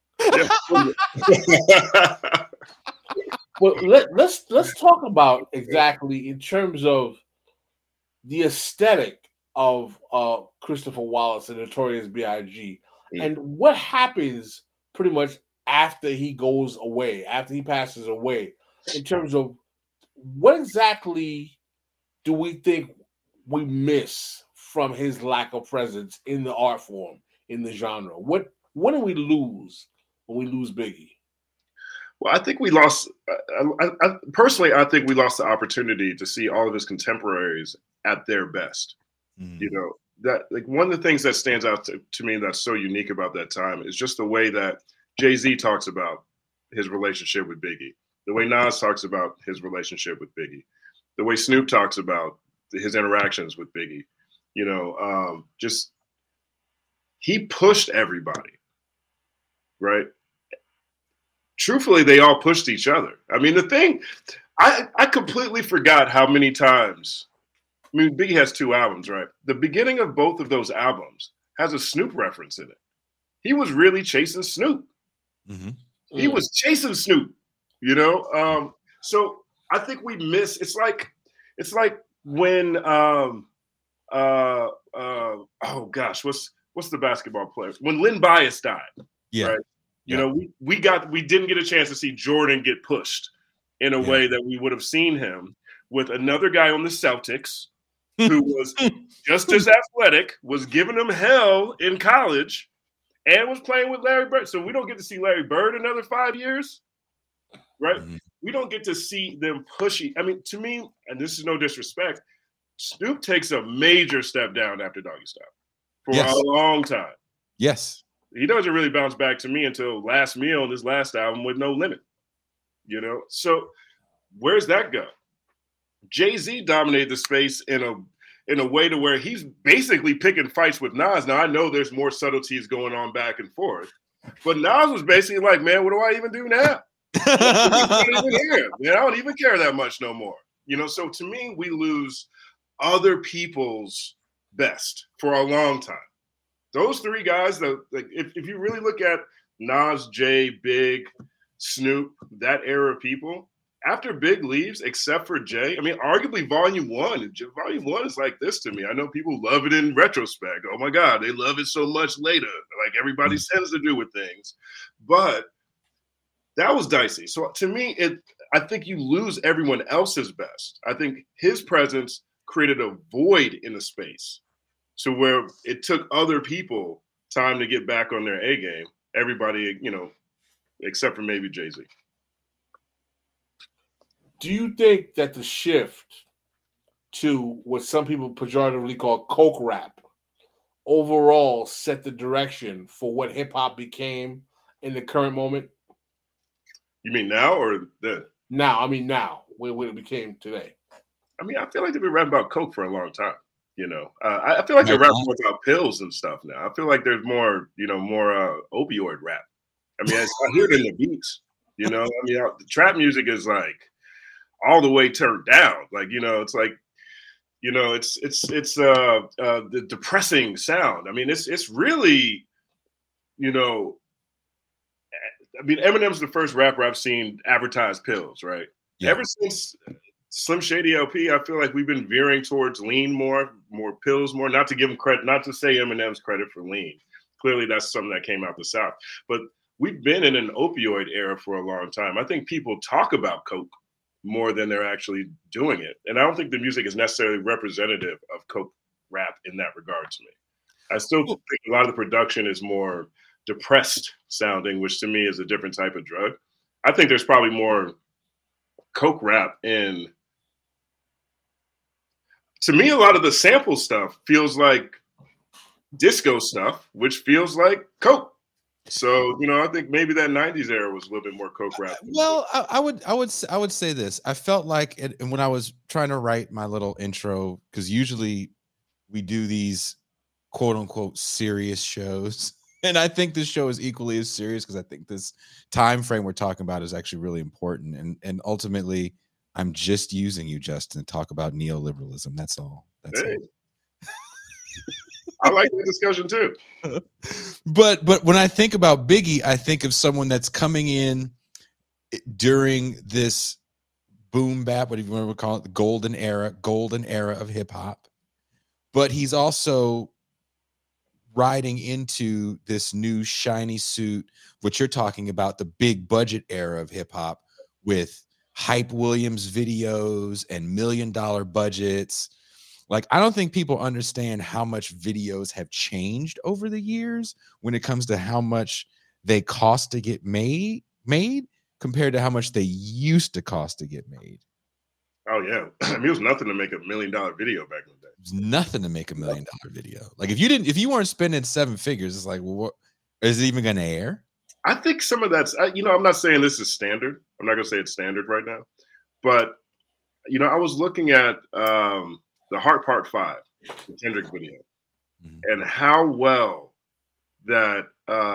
Yeah. Well, let's talk about exactly in terms of the aesthetic of Christopher Wallace and Notorious B.I.G. and what happens pretty much after he goes away, after he passes away, in terms of what exactly do we think we miss from his lack of presence in the art form, in the genre? What do we lose when we lose Biggie? Well, I think we lost. Personally, I think we lost the opportunity to see all of his contemporaries at their best. Mm. That like one of the things that stands out to me that's so unique about that time is just the way that Jay-Z talks about his relationship with Biggie, the way Nas talks about his relationship with Biggie, the way Snoop talks about his interactions with Biggie. Just he pushed everybody, right? Truthfully, they all pushed each other. I mean, the thing, I completely forgot how many times. I mean, Biggie has 2 albums, right? The beginning of both of those albums has a Snoop reference in it. He was really chasing Snoop. Mm-hmm. He was chasing Snoop, So I think we miss. It's like when oh gosh, what's the basketball player? When Len Bias died, yeah. Right? You know, we didn't get a chance to see Jordan get pushed in a way that we would have seen him with another guy on the Celtics who was just as athletic, was giving them hell in college, and was playing with Larry Bird. So we don't get to see Larry Bird another 5 years, right? Mm-hmm. We don't get to see them pushy. I mean, to me, and this is no disrespect, Snoop takes a major step down after Doggy Style for a long time. Yes. He doesn't really bounce back to me until Last Meal, this last album with No Limit, you know? So where's that go? Jay-Z dominated the space in a way to where he's basically picking fights with Nas. Now, I know there's more subtleties going on back and forth, but Nas was basically like, man, what do I even do now? I don't even care that much no more. You know, so to me, we lose other people's best for a long time. Those three guys, like if you really look at Nas, Jay, Big, Snoop, that era of people, after Big leaves, except for Jay, I mean, arguably Volume 1. Volume 1 is like this to me. I know people love it in retrospect. Oh, my God, they love it so much later. Like everybody tends to do with things. But that was dicey. So to me, I think you lose everyone else's best. I think his presence created a void in the space. So where it took other people time to get back on their A game, everybody, you know, except for maybe Jay-Z. Do you think that the shift to what some people pejoratively call coke rap overall set the direction for what hip-hop became in the current moment? You mean now or then? Now, when it became today. I mean, I feel like they've been rapping about coke for a long time. You know, I feel like they're rapping more about pills and stuff now. I feel like there's more, you know, more opioid rap. I mean, I hear it in the beats. You know, I mean, the trap music is like all the way turned down. Like, you know, it's like, you know, it's the depressing sound. I mean, it's really, you know, I mean, Eminem's the first rapper I've seen advertise pills, right? Yeah. Ever since Slim Shady LP, I feel like we've been veering towards lean more pills more. Not to give him credit, not to say Eminem's credit for lean. Clearly, that's something that came out the South. But we've been in an opioid era for a long time. I think people talk about coke more than they're actually doing it. And I don't think the music is necessarily representative of coke rap in that regard to me. I still think a lot of the production is more depressed sounding, which to me is a different type of drug. I think there's probably more coke rap in. To me, a lot of the sample stuff feels like disco stuff, which feels like coke. So, you know, I think maybe that 90s era was a little bit more coke rap. Well, I would say this. I felt like and when I was trying to write my little intro, because usually we do these quote unquote serious shows. And I think this show is equally as serious because I think this time frame we're talking about is actually really important. And ultimately, I'm just using you, Justin, to talk about neoliberalism. That's all. That's all. I like that discussion too. But when I think about Biggie, I think of someone that's coming in during this boom bap, whatever you want to call it, the golden era of hip hop. But he's also riding into this new shiny suit, what you're talking about, the big budget era of hip hop with Hype Williams videos and $1 million budgets. Like, I don't think people understand how much videos have changed over the years when it comes to how much they cost to get made compared to how much they used to cost to get made. Oh yeah. I mean, it was nothing to make $1 million video back in the day. It was nothing to make $1 million video. Like if you weren't spending 7 figures, it's like, well, what is it even going to air? I think some of that's, you know, I'm not saying this is standard. I'm not going to say it's standard right now, but you know, I was looking at the Heart Part 5, the Kendrick video, and how well that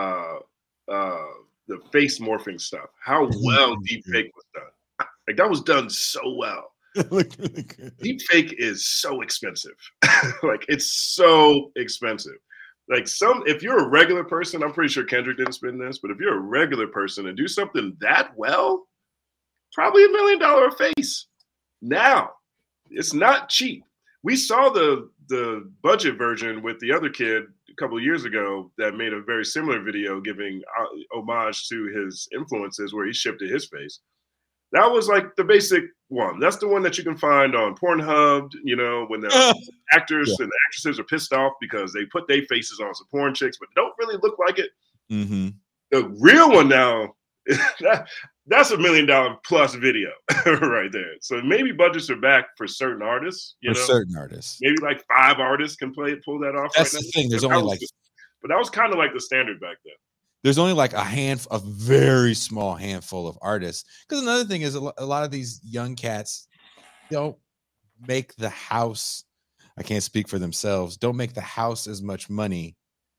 the face morphing stuff, how well deepfake was done. Like that was done so well. It looked really good. Deepfake is so expensive. Like it's so expensive. Like if you're a regular person, I'm pretty sure Kendrick didn't spend this, but if you're a regular person and do something that well, probably $1 million a face. Now, it's not cheap. We saw the budget version with the other kid, couple of years ago that made a very similar video giving homage to his influences where he shifted his face. That was like the basic one. That's the one that you can find on Pornhub, you know, when the actors and the actresses are pissed off because they put their faces on some porn chicks, but don't really look like it. Mm-hmm. The real one now, that's $1 million plus video right there. So maybe budgets are back for certain artists. Certain artists. Maybe like 5 artists can pull that off. That's right the now. thing. There's only but that was kind of like the standard back then. There's only like a very small handful of artists. Because another thing is a lot of these young cats don't make the house. I can't speak for themselves. Don't make the house as much money,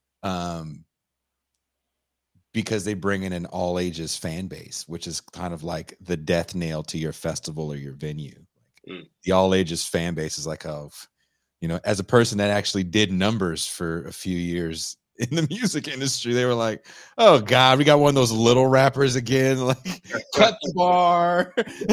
because they bring in an all ages fan base, which is kind of like the death nail to your festival or your venue. The all ages fan base is like, oh, you know, as a person that actually did numbers for a few years in the music industry, they were like, oh God, we got one of those little rappers again, like cut the bar.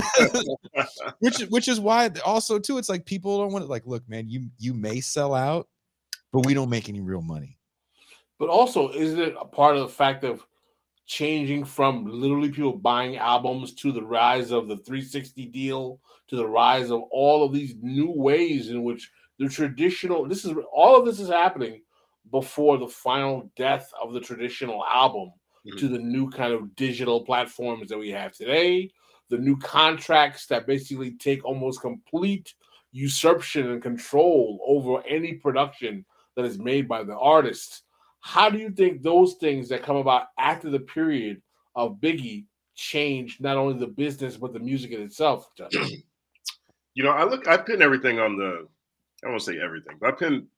which is why also too, it's like people don't want to, like, look, man, you may sell out, but we don't make any real money. But also, isn't it a part of the fact of changing from literally people buying albums to the rise of the 360 deal, to the rise of all of these new ways in which the traditional, all of this is happening before the final death of the traditional album, to the new kind of digital platforms that we have today, the new contracts that basically take almost complete usurpation and control over any production that is made by the artists. How do you think those things that come about after the period of Biggie change not only the business but the music in itself, Justin? You know, I pin everything on I won't say everything, but I pin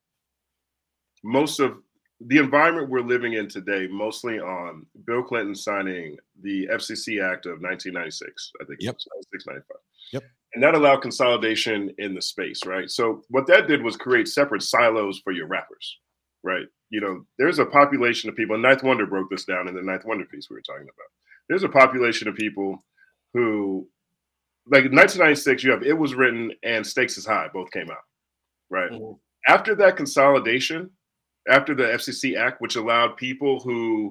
most of the environment we're living in today mostly on Bill Clinton signing the FCC Act of 1996, I think. Yep. It was 96, 95. Yep. And that allowed consolidation in the space, right? So what that did was create separate silos for your rappers, right? You know, there's a population of people, and Ninth Wonder broke this down in the Ninth Wonder piece we were talking about. There's a population of people who, like in 1996, you have It Was Written and Stakes Is High, both came out, right? Mm-hmm. After that consolidation, after the FCC Act, which allowed people who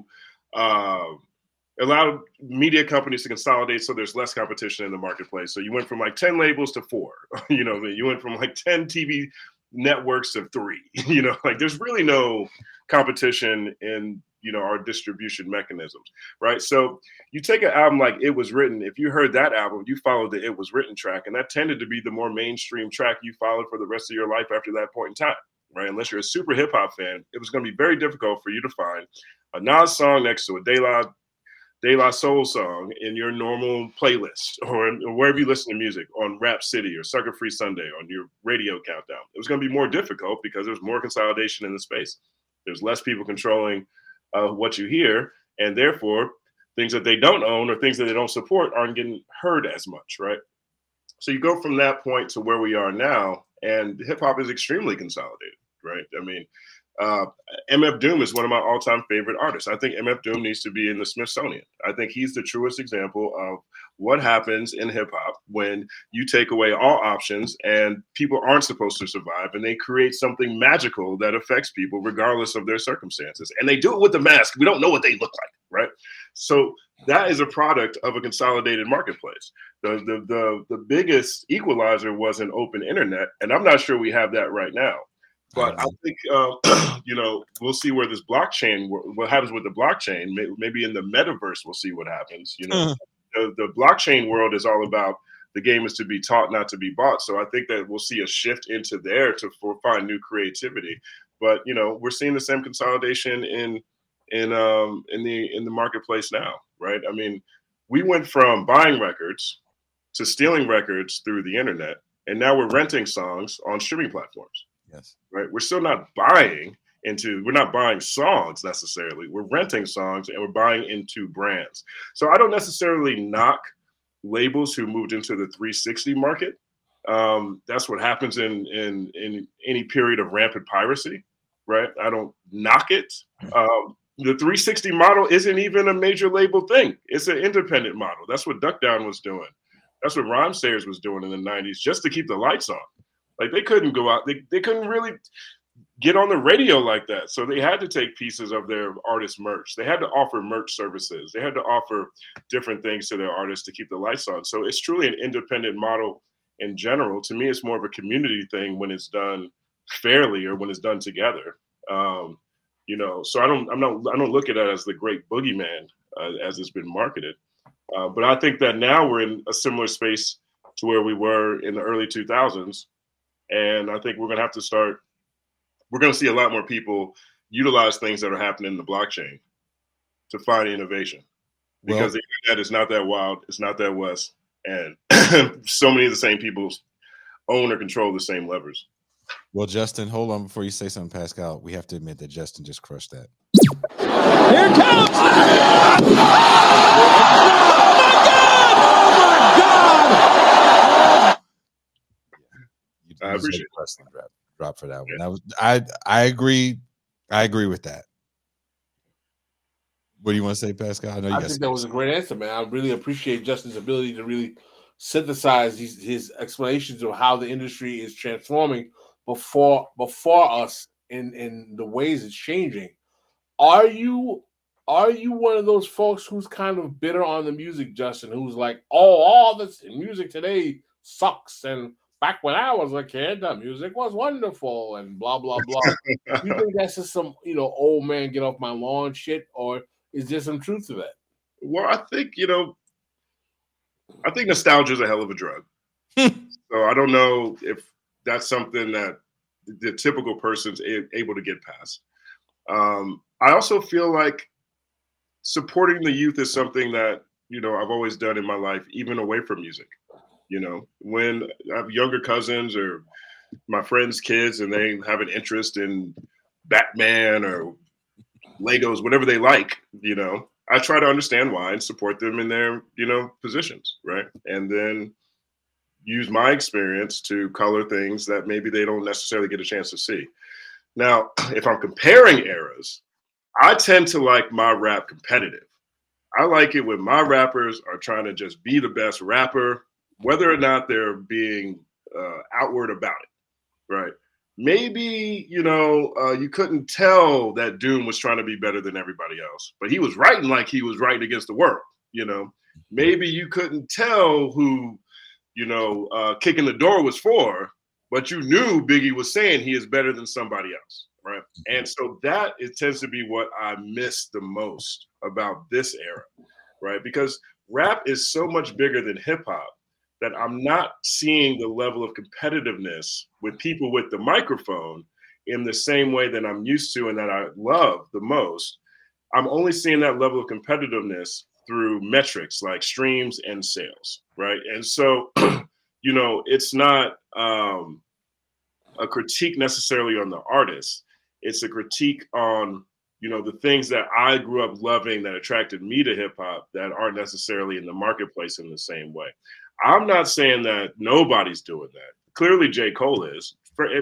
allowed media companies to consolidate so there's less competition in the marketplace. So you went from like 10 labels to 4, you know, you went from like 10 TV networks to 3, you know, like there's really no competition in, you know, our distribution mechanisms, right? So you take an album like It Was Written, if you heard that album, you followed the It Was Written track, and that tended to be the more mainstream track you followed for the rest of your life after that point in time. Right, unless you're a super hip hop fan, it was going to be very difficult for you to find a Nas song next to a De La Soul song in your normal playlist or wherever you listen to music, on Rap City or Sucker Free Sunday on your radio countdown. It was going to be more difficult because there's more consolidation in the space. There's less people controlling what you hear, and therefore things that they don't own or things that they don't support aren't getting heard as much, right? So you go from that point to where we are now, and hip hop is extremely consolidated, right? I mean, MF Doom is one of my all-time favorite artists. I think MF Doom needs to be in the Smithsonian. I think he's the truest example of what happens in hip hop when you take away all options and people aren't supposed to survive, and they create something magical that affects people regardless of their circumstances. And they do it with the mask. We don't know what they look like, right? So that is a product of a consolidated marketplace. The biggest equalizer was an open internet, and I'm not sure we have that right now. But I think you know, we'll see where this blockchain, what happens with the blockchain. Maybe in the metaverse, we'll see what happens. You know, the blockchain world is all about the game is to be taught, not to be bought. So I think that we'll see a shift into there to find new creativity. But you know, we're seeing the same consolidation in the marketplace now, right? I mean, we went from buying records to stealing records through the internet, and now we're renting songs on streaming platforms. Yes. Right. We're still not buying we're not buying songs necessarily. We're renting songs and we're buying into brands. So I don't necessarily knock labels who moved into the 360 market. That's what happens in any period of rampant piracy, right? I don't knock it. The 360 model isn't even a major label thing. It's an independent model. That's what Duck Down was doing. That's what Rhymesayers was doing in the 90s, just to keep the lights on. Like they couldn't go out. They couldn't really. get on the radio like that. So they had to take pieces of their artist merch. They had to offer merch services. They had to offer different things to their artists to keep the lights on. So it's truly an independent model in general. To me, it's more of a community thing when it's done fairly or when it's done together. So I don't look at it as the great boogeyman as it's been marketed. But I think that now we're in a similar space to where we were in the early 2000s. And I think we're going to see a lot more people utilize things that are happening in the blockchain to find innovation, because the internet is not that wild. It's not that west. And so many of the same people own or control the same levers. Well, Justin, hold on before you say something, Pascal. We have to admit that Justin just crushed that. Here it comes! I appreciate it. Drop for that one. That was I agree. I agree with that. What do you want to say, Pascal? I think that was a great answer, man. I really appreciate Justin's ability to really synthesize his explanations of how the industry is transforming before us in the ways it's changing. Are you one of those folks who's kind of bitter on the music, Justin, who's like, all this music today sucks, and back when I was a kid, the music was wonderful, and blah, blah, blah. You think that's just some, old man get off my lawn shit, or is there some truth to that? Well, I think nostalgia is a hell of a drug. So I don't know if that's something that the typical person's able to get past. I also feel like supporting the youth is something that, I've always done in my life, even away from music. When I have younger cousins or my friends' kids and they have an interest in Batman or Legos, whatever they like, I try to understand why and support them in their, positions, right? And then use my experience to color things that maybe they don't necessarily get a chance to see. Now, if I'm comparing eras, I tend to like my rap competitive. I like it when my rappers are trying to just be the best rapper, whether or not they're being outward about it, right? Maybe, you couldn't tell that Doom was trying to be better than everybody else, but he was writing like he was writing against the world, Maybe you couldn't tell who, Kicking the Door was for, but you knew Biggie was saying he is better than somebody else, right? And so it tends to be what I miss the most about this era, right? Because rap is so much bigger than hip hop that I'm not seeing the level of competitiveness with people with the microphone in the same way that I'm used to and that I love the most. I'm only seeing that level of competitiveness through metrics like streams and sales, right? And so, it's not a critique necessarily on the artist. It's a critique on, the things that I grew up loving that attracted me to hip hop that aren't necessarily in the marketplace in the same way. I'm not saying that nobody's doing that. Clearly, J. Cole is. A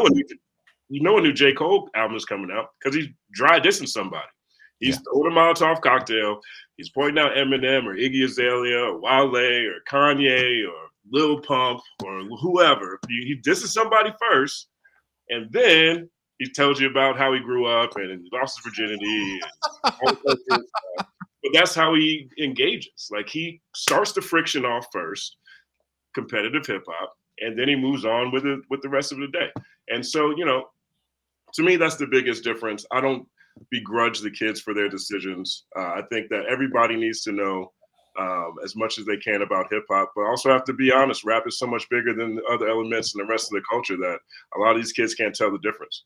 new J. Cole album is coming out because he's dry dissing somebody. He's throwing a Molotov cocktail. He's pointing out Eminem or Iggy Azalea or Wale or Kanye or Lil Pump or whoever. He disses somebody first, and then he tells you about how he grew up and he lost his virginity. And all that stuff. But that's how he engages. Like, he starts the friction off first, competitive hip hop, and then he moves on with the rest of the day. And so, to me, that's the biggest difference. I don't begrudge the kids for their decisions. I think that everybody needs to know as much as they can about hip hop, but also have to be honest. Rap is so much bigger than the other elements and the rest of the culture that a lot of these kids can't tell the difference.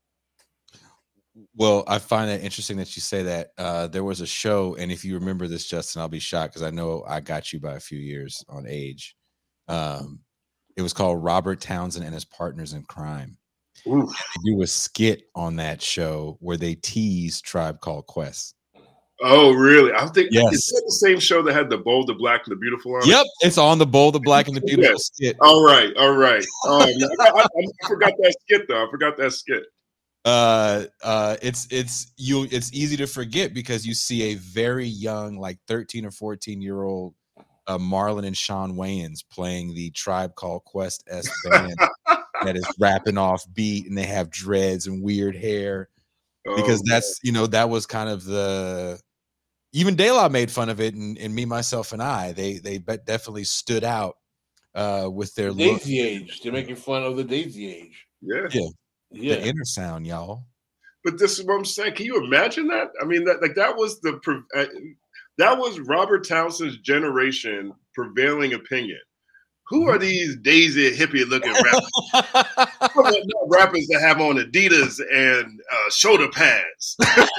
Well, I find it interesting that you say that. There was a show, and if you remember this, Justin, I'll be shocked because I know I got you by a few years on age. It was called Robert Townsend and His Partners in Crime. Ooh. They do a skit on that show where they tease Tribe Called Quest. Oh, really? I think yes. Is that the same show that had the Bold, the Black, and the Beautiful on it? Yep, it's on the Bold, the Black, and the Beautiful skit. All right. I forgot that skit though. It's easy to forget because you see a very young, like 13 or 14-year-old Marlon and Sean Wayans playing the Tribe Called Quest-esque band that is rapping off beat and they have dreads and weird hair. Because that's, that was kind of even De La made fun of it, and Me, Myself, and I, they definitely stood out with their Daisy Age. They're making fun of the Daisy Age. Yeah. The inner sound, y'all. But this is what I'm saying. Can you imagine that? I mean, that was that was Robert Townsend's generation prevailing opinion. Who are these Daisy hippie looking rappers? Rappers that have on Adidas and shoulder pads.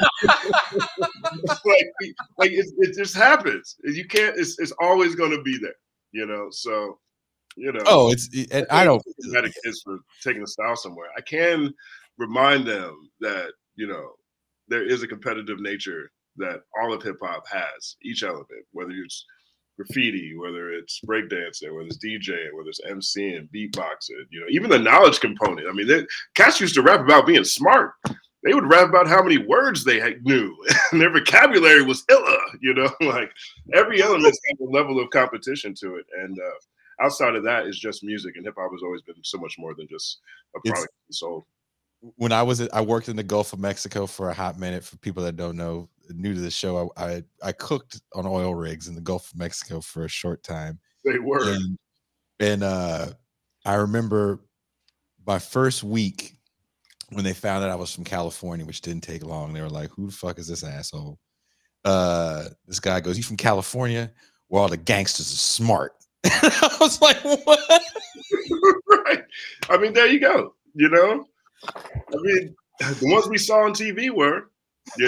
It just happens. You can't. It's always going to be there. So. Oh, I don't. Mad at kids for taking a style somewhere. I can remind them that there is a competitive nature that all of hip hop has. Each element, whether it's graffiti, whether it's breakdancing, whether it's DJing, whether it's MCing, beatboxing, even the knowledge component. I mean, cats used to rap about being smart. They would rap about how many words they knew, and their vocabulary was illa. Like every element has a level of competition to it, and outside of that is just music, and hip hop has always been so much more than just a product sold. When I worked in the Gulf of Mexico for a hot minute. For people that don't know, new to the show, I cooked on oil rigs in the Gulf of Mexico for a short time. They were, and I remember my first week when they found out I was from California, which didn't take long. They were like, "Who the fuck is this asshole?" This guy goes, "You from California, where all the gangsters are smart." I was like, "What?" Right. I mean, there you go. I mean, the ones we saw on TV were, you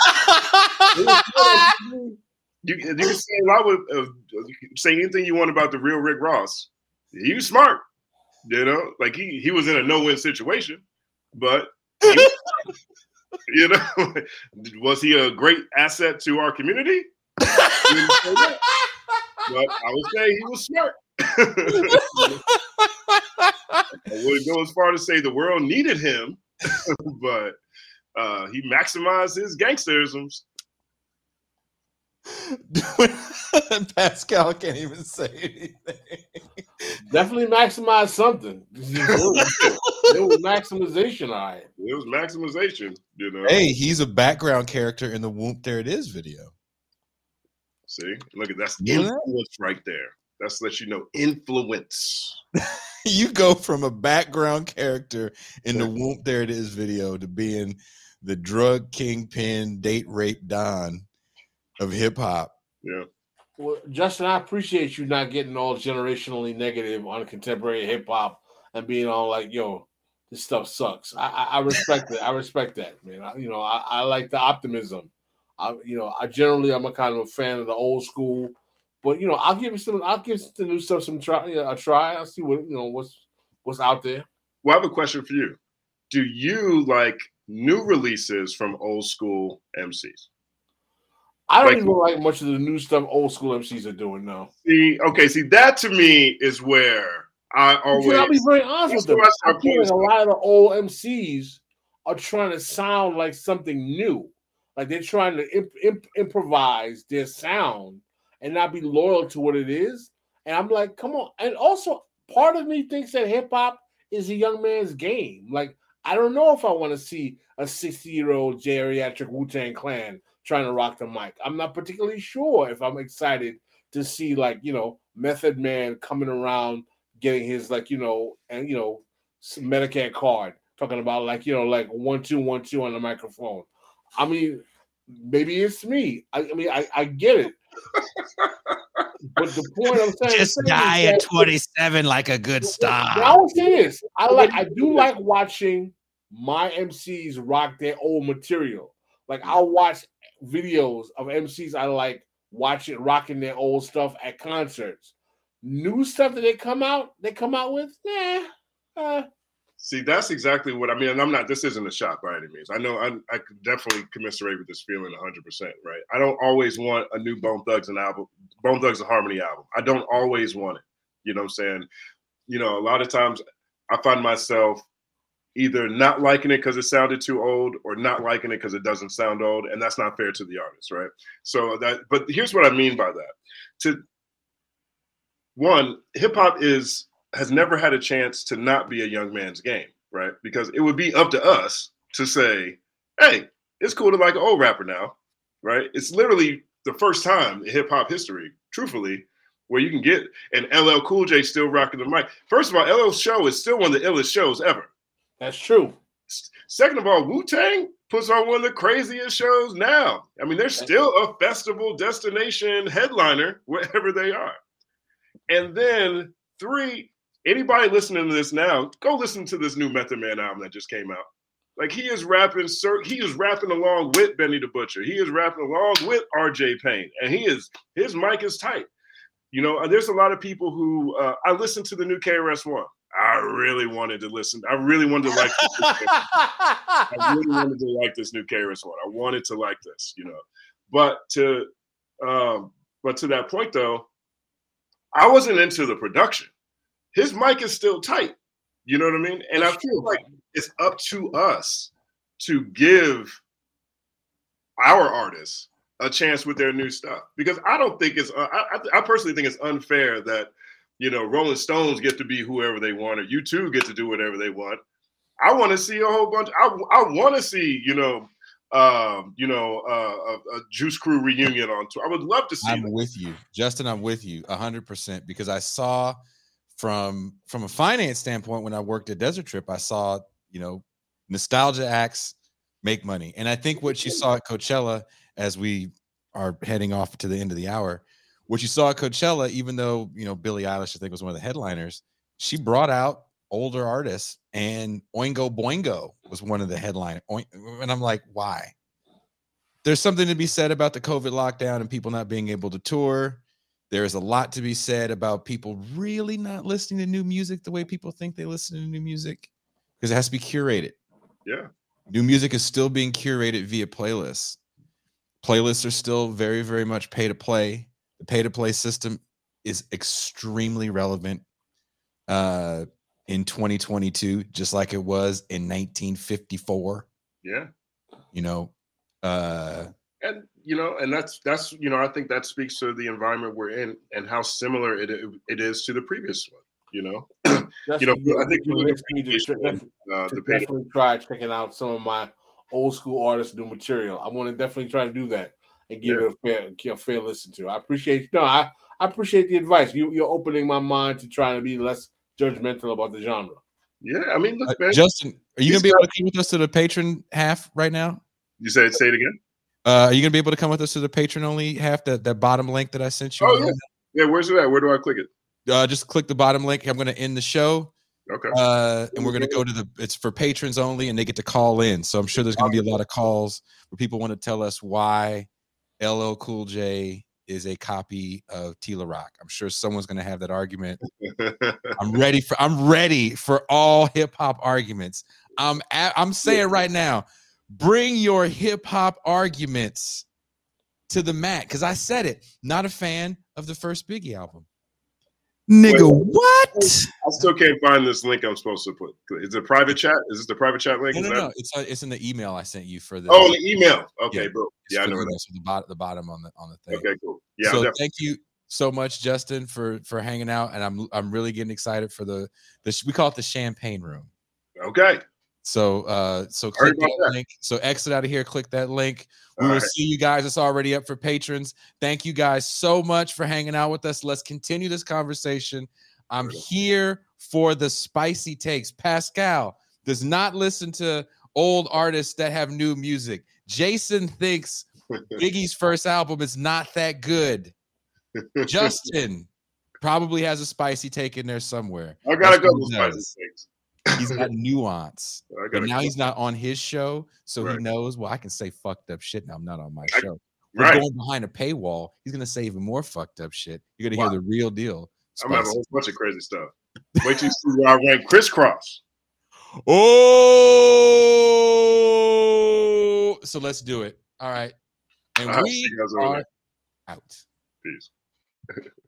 can say a lot with say anything you want about the real Rick Ross. He was smart, like he was in a no-win situation, but was he a great asset to our community? But I would say he was smart. I wouldn't go as far to say the world needed him, but he maximized his gangsterisms. Pascal can't even say anything. Definitely maximize something. It was maximization, all right. It was maximization, Hey, he's a background character in the Whoop There It Is video. See, look at that's influence right there. That's let you know influence. You go from a background character in the Whoop There It Is video to being the drug kingpin, date rape don of hip hop. Yeah. Well, Justin, I appreciate you not getting all generationally negative on contemporary hip hop and being all like, "Yo, this stuff sucks." I respect it. I respect that, man. I like the optimism. I'm a kind of a fan of the old school, but I'll give the new stuff a try. I'll see what's out there. Well, I have a question for you. Do you like new releases from old school MCs? I don't even like much of the new stuff old school MCs are doing now. See, that to me is where I always. I'll be very honest with them. I feel like a lot of the old MCs are trying to sound like something new. Like they're trying to improvise their sound and not be loyal to what it is. And I'm like, come on. And also, part of me thinks that hip hop is a young man's game. Like, I don't know if I want to see a 60-year-old geriatric Wu-Tang Clan trying to rock the mic. I'm not particularly sure if I'm excited to see Method Man coming around getting his Medicare card, talking about 1 2 1 2 on the microphone. I mean, maybe it's me. I get it. But the point I'm saying, just die at 27 like a good star. I would say this: I do like watching my MCs rock their old material. Like I'll watch videos of MCs I like rocking their old stuff at concerts. New stuff that they come out with, See, that's exactly what I mean. And I'm not, this isn't a shot by any means. I know I could definitely commiserate with this feeling 100%, right? I don't always want a new Bone Thugs and Harmony album. I don't always want it. You know what I'm saying? A lot of times I find myself either not liking it because it sounded too old or not liking it because it doesn't sound old. And that's not fair to the artist, right? But here's what I mean by that. One, hip hop is has never had a chance to not be a young man's game, right? Because it would be up to us to say, hey, it's cool to like an old rapper now, right? It's literally the first time in hip hop history, truthfully, where you can get an LL Cool J still rocking the mic. First of all, LL's show is still one of the illest shows ever. That's true. Second of all, Wu-Tang puts on one of the craziest shows now. I mean, they're still a festival destination headliner wherever they are. And then 3, anybody listening to this now, go listen to this new Method Man album that just came out. Like he is rapping along with Benny the Butcher. He is rapping along with RJ Payne. And his mic is tight. You know, there's a lot of people who I listened to the new KRS-One. I really wanted to listen. I really wanted to like this. I really wanted to like this new KRS-One. I wanted to like this, you know. But to that point though, I wasn't into the production. His mic is still tight. You know what I mean? And I feel like it's up to us to give our artists a chance with their new stuff. Because I don't think it's I personally think it's unfair that, you know, Rolling Stones get to be whoever they want, or U2 get to do whatever they want. I want to see a whole bunch. I want to see, a Juice Crew reunion on tour. I would love to see. I'm with you, Justin. I'm with you 100% because I saw from a finance standpoint when I worked at Desert Trip, I saw, you know, nostalgia acts make money. And I think what you saw at Coachella, as we are heading off to the end of the hour, what you saw at Coachella, even though, you know, Billie Eilish, I think, was one of the headliners, she brought out older artists, and Oingo Boingo was one of the headliners. And I'm like, why? There's something to be said about the COVID lockdown and people not being able to tour. There's a lot to be said about people really not listening to new music the way people think they listen to new music, because it has to be curated. Yeah. New music is still being curated via playlists. Playlists are still very, very much pay to play. The pay to play system is extremely relevant in 2022, just like it was in 1954. Yeah. You know, and you know, and that's you know, I think that speaks to the environment we're in and how similar it is to the previous one. You know, you know, I think definitely try checking out some of my old school artists' new material. I want to definitely try to do that and give it a fair listen to. I appreciate I appreciate the advice. You're opening my mind to trying to be less judgmental about the genre. Yeah, I mean, look, man, Justin, are you gonna be able to come with us to the patron half right now? You say it again. Are you gonna be able to come with us to the patron only half? That bottom link that I sent you. Oh yeah, yeah. Where's it at? Where do I click it? Just click the bottom link. I'm gonna end the show. Okay. And we're gonna go to it's for patrons only, and they get to call in. So I'm sure there's gonna be a lot of calls where people want to tell us why LL Cool J is a copy of Tila Rock. I'm sure someone's gonna have that argument. I'm ready for all hip hop arguments. I'm saying right now, bring your hip hop arguments to the mat, because I said it. Not a fan of the first Biggie album. Nigga, what? I still can't find this link I'm supposed to put. Is it a private chat? Is this the private chat link? No. It's in the email I sent you for the. Oh, the email. Okay, yeah, bro. Yeah, I know that. The bottom on the thing. Okay, cool. Yeah. So thank you so much, Justin, for hanging out, and I'm really getting excited for the we call it the champagne room. Okay. So click that link. So exit out of here. Click that link. We will see you guys. It's already up for patrons. Thank you guys so much for hanging out with us. Let's continue this conversation. I'm here for the spicy takes. Pascal does not listen to old artists that have new music. Jason thinks Biggie's first album is not that good. Justin probably has a spicy take in there somewhere. I gotta go with spicy takes. He's got nuance. But now he's not on his show, so he knows, well, I can say fucked up shit now. I'm not on my show. We're going behind a paywall. He's going to say even more fucked up shit. You're going to hear the real deal. I'm going to have a whole bunch of crazy stuff. Wait till you see where I rank Crisscross. Oh! So let's do it. All right. And we are out. Peace.